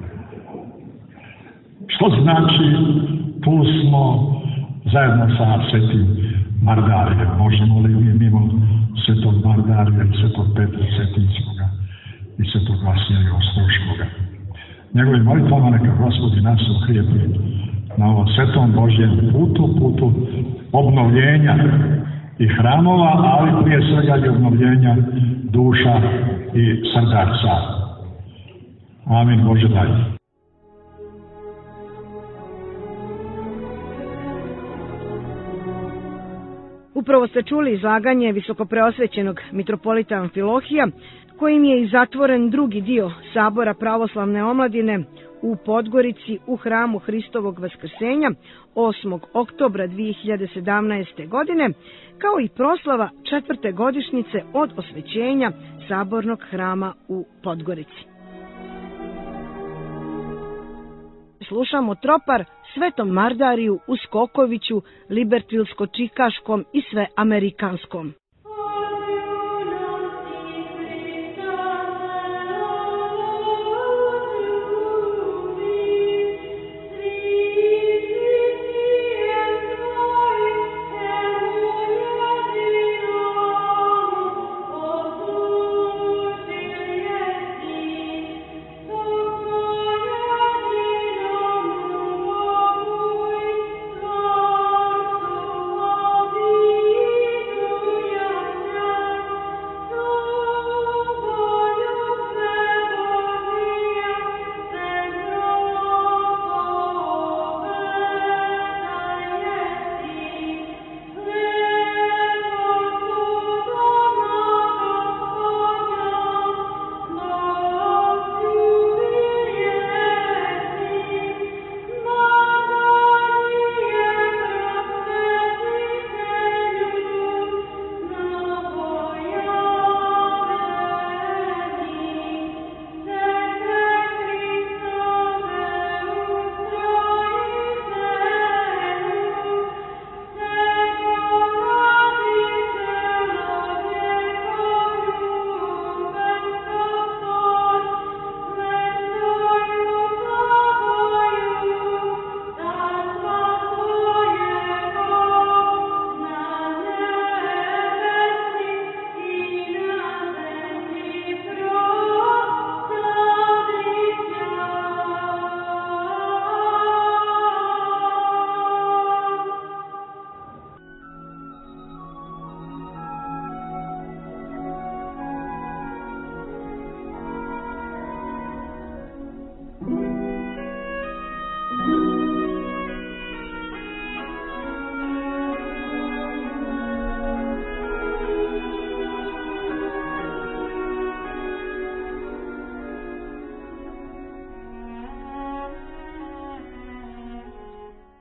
Što znači, tu smo zajedno sa Svetim Mardarijem. Možemo li mi mimo Svetog Mardarija i Svetog Petra Cetinskoga i Svetog Vasilija Ostroškoga. Njegovim molitvama neka Gospodi nas ohrijepi na ovom svetom Božjem putu, putu obnovljenja i hramova, ali prije svega i obnovljenja duša i srdaca. Amin. Bože daj. Upravo ste čuli izlaganje visokopreosvećenog mitropolita Amfilohija, kojim je i zatvoren drugi dio Sabora pravoslavne omladine u Podgorici u hramu Hristovog Vaskrsenja osmog oktobra dvije hiljade sedamnaeste. godine, kao i proslava četvrte godišnjice od osvećenja Sabornog hrama u Podgorici. Slušamo tropar Svetom Mardariju u Skokoviću, libertilsko-čikaškom i sve amerikanskom. Hallelujah.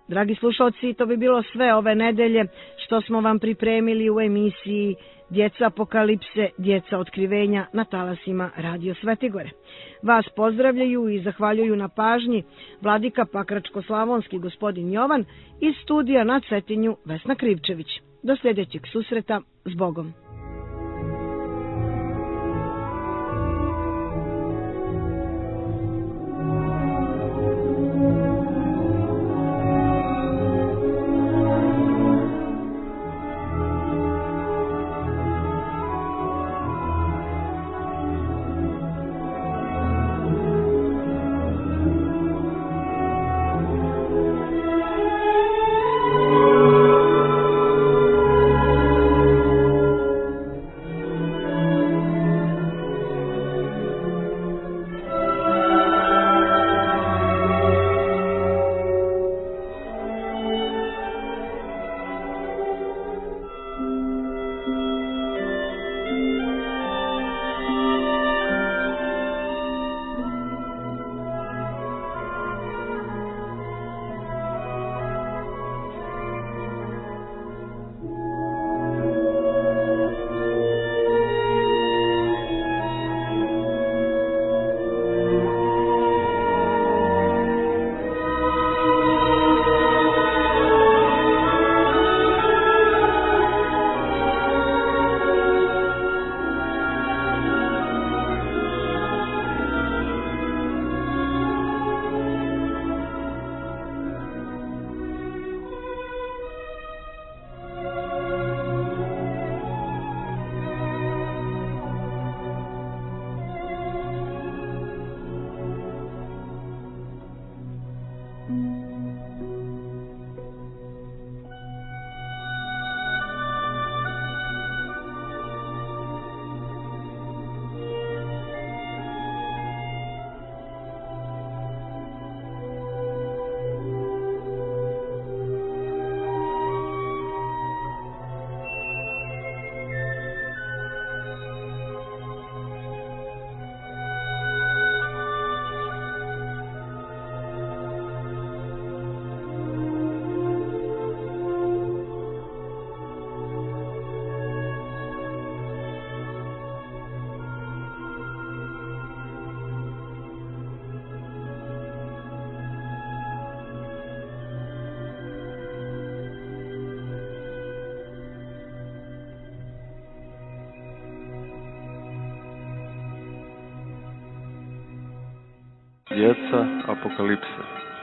Dragi slušalci, to bi bilo sve ove nedelje što smo vam pripremili u emisiji Djeca apokalipse, djeca otkrivenja na talasima Radio Svetigore. Vas pozdravljaju i zahvaljuju na pažnji vladika Pakračko-slavonski gospodin Jovan iz studija na Cetinju Vesna Krivčević. Do sljedećeg susreta, s Bogom. Djeca apokalipse.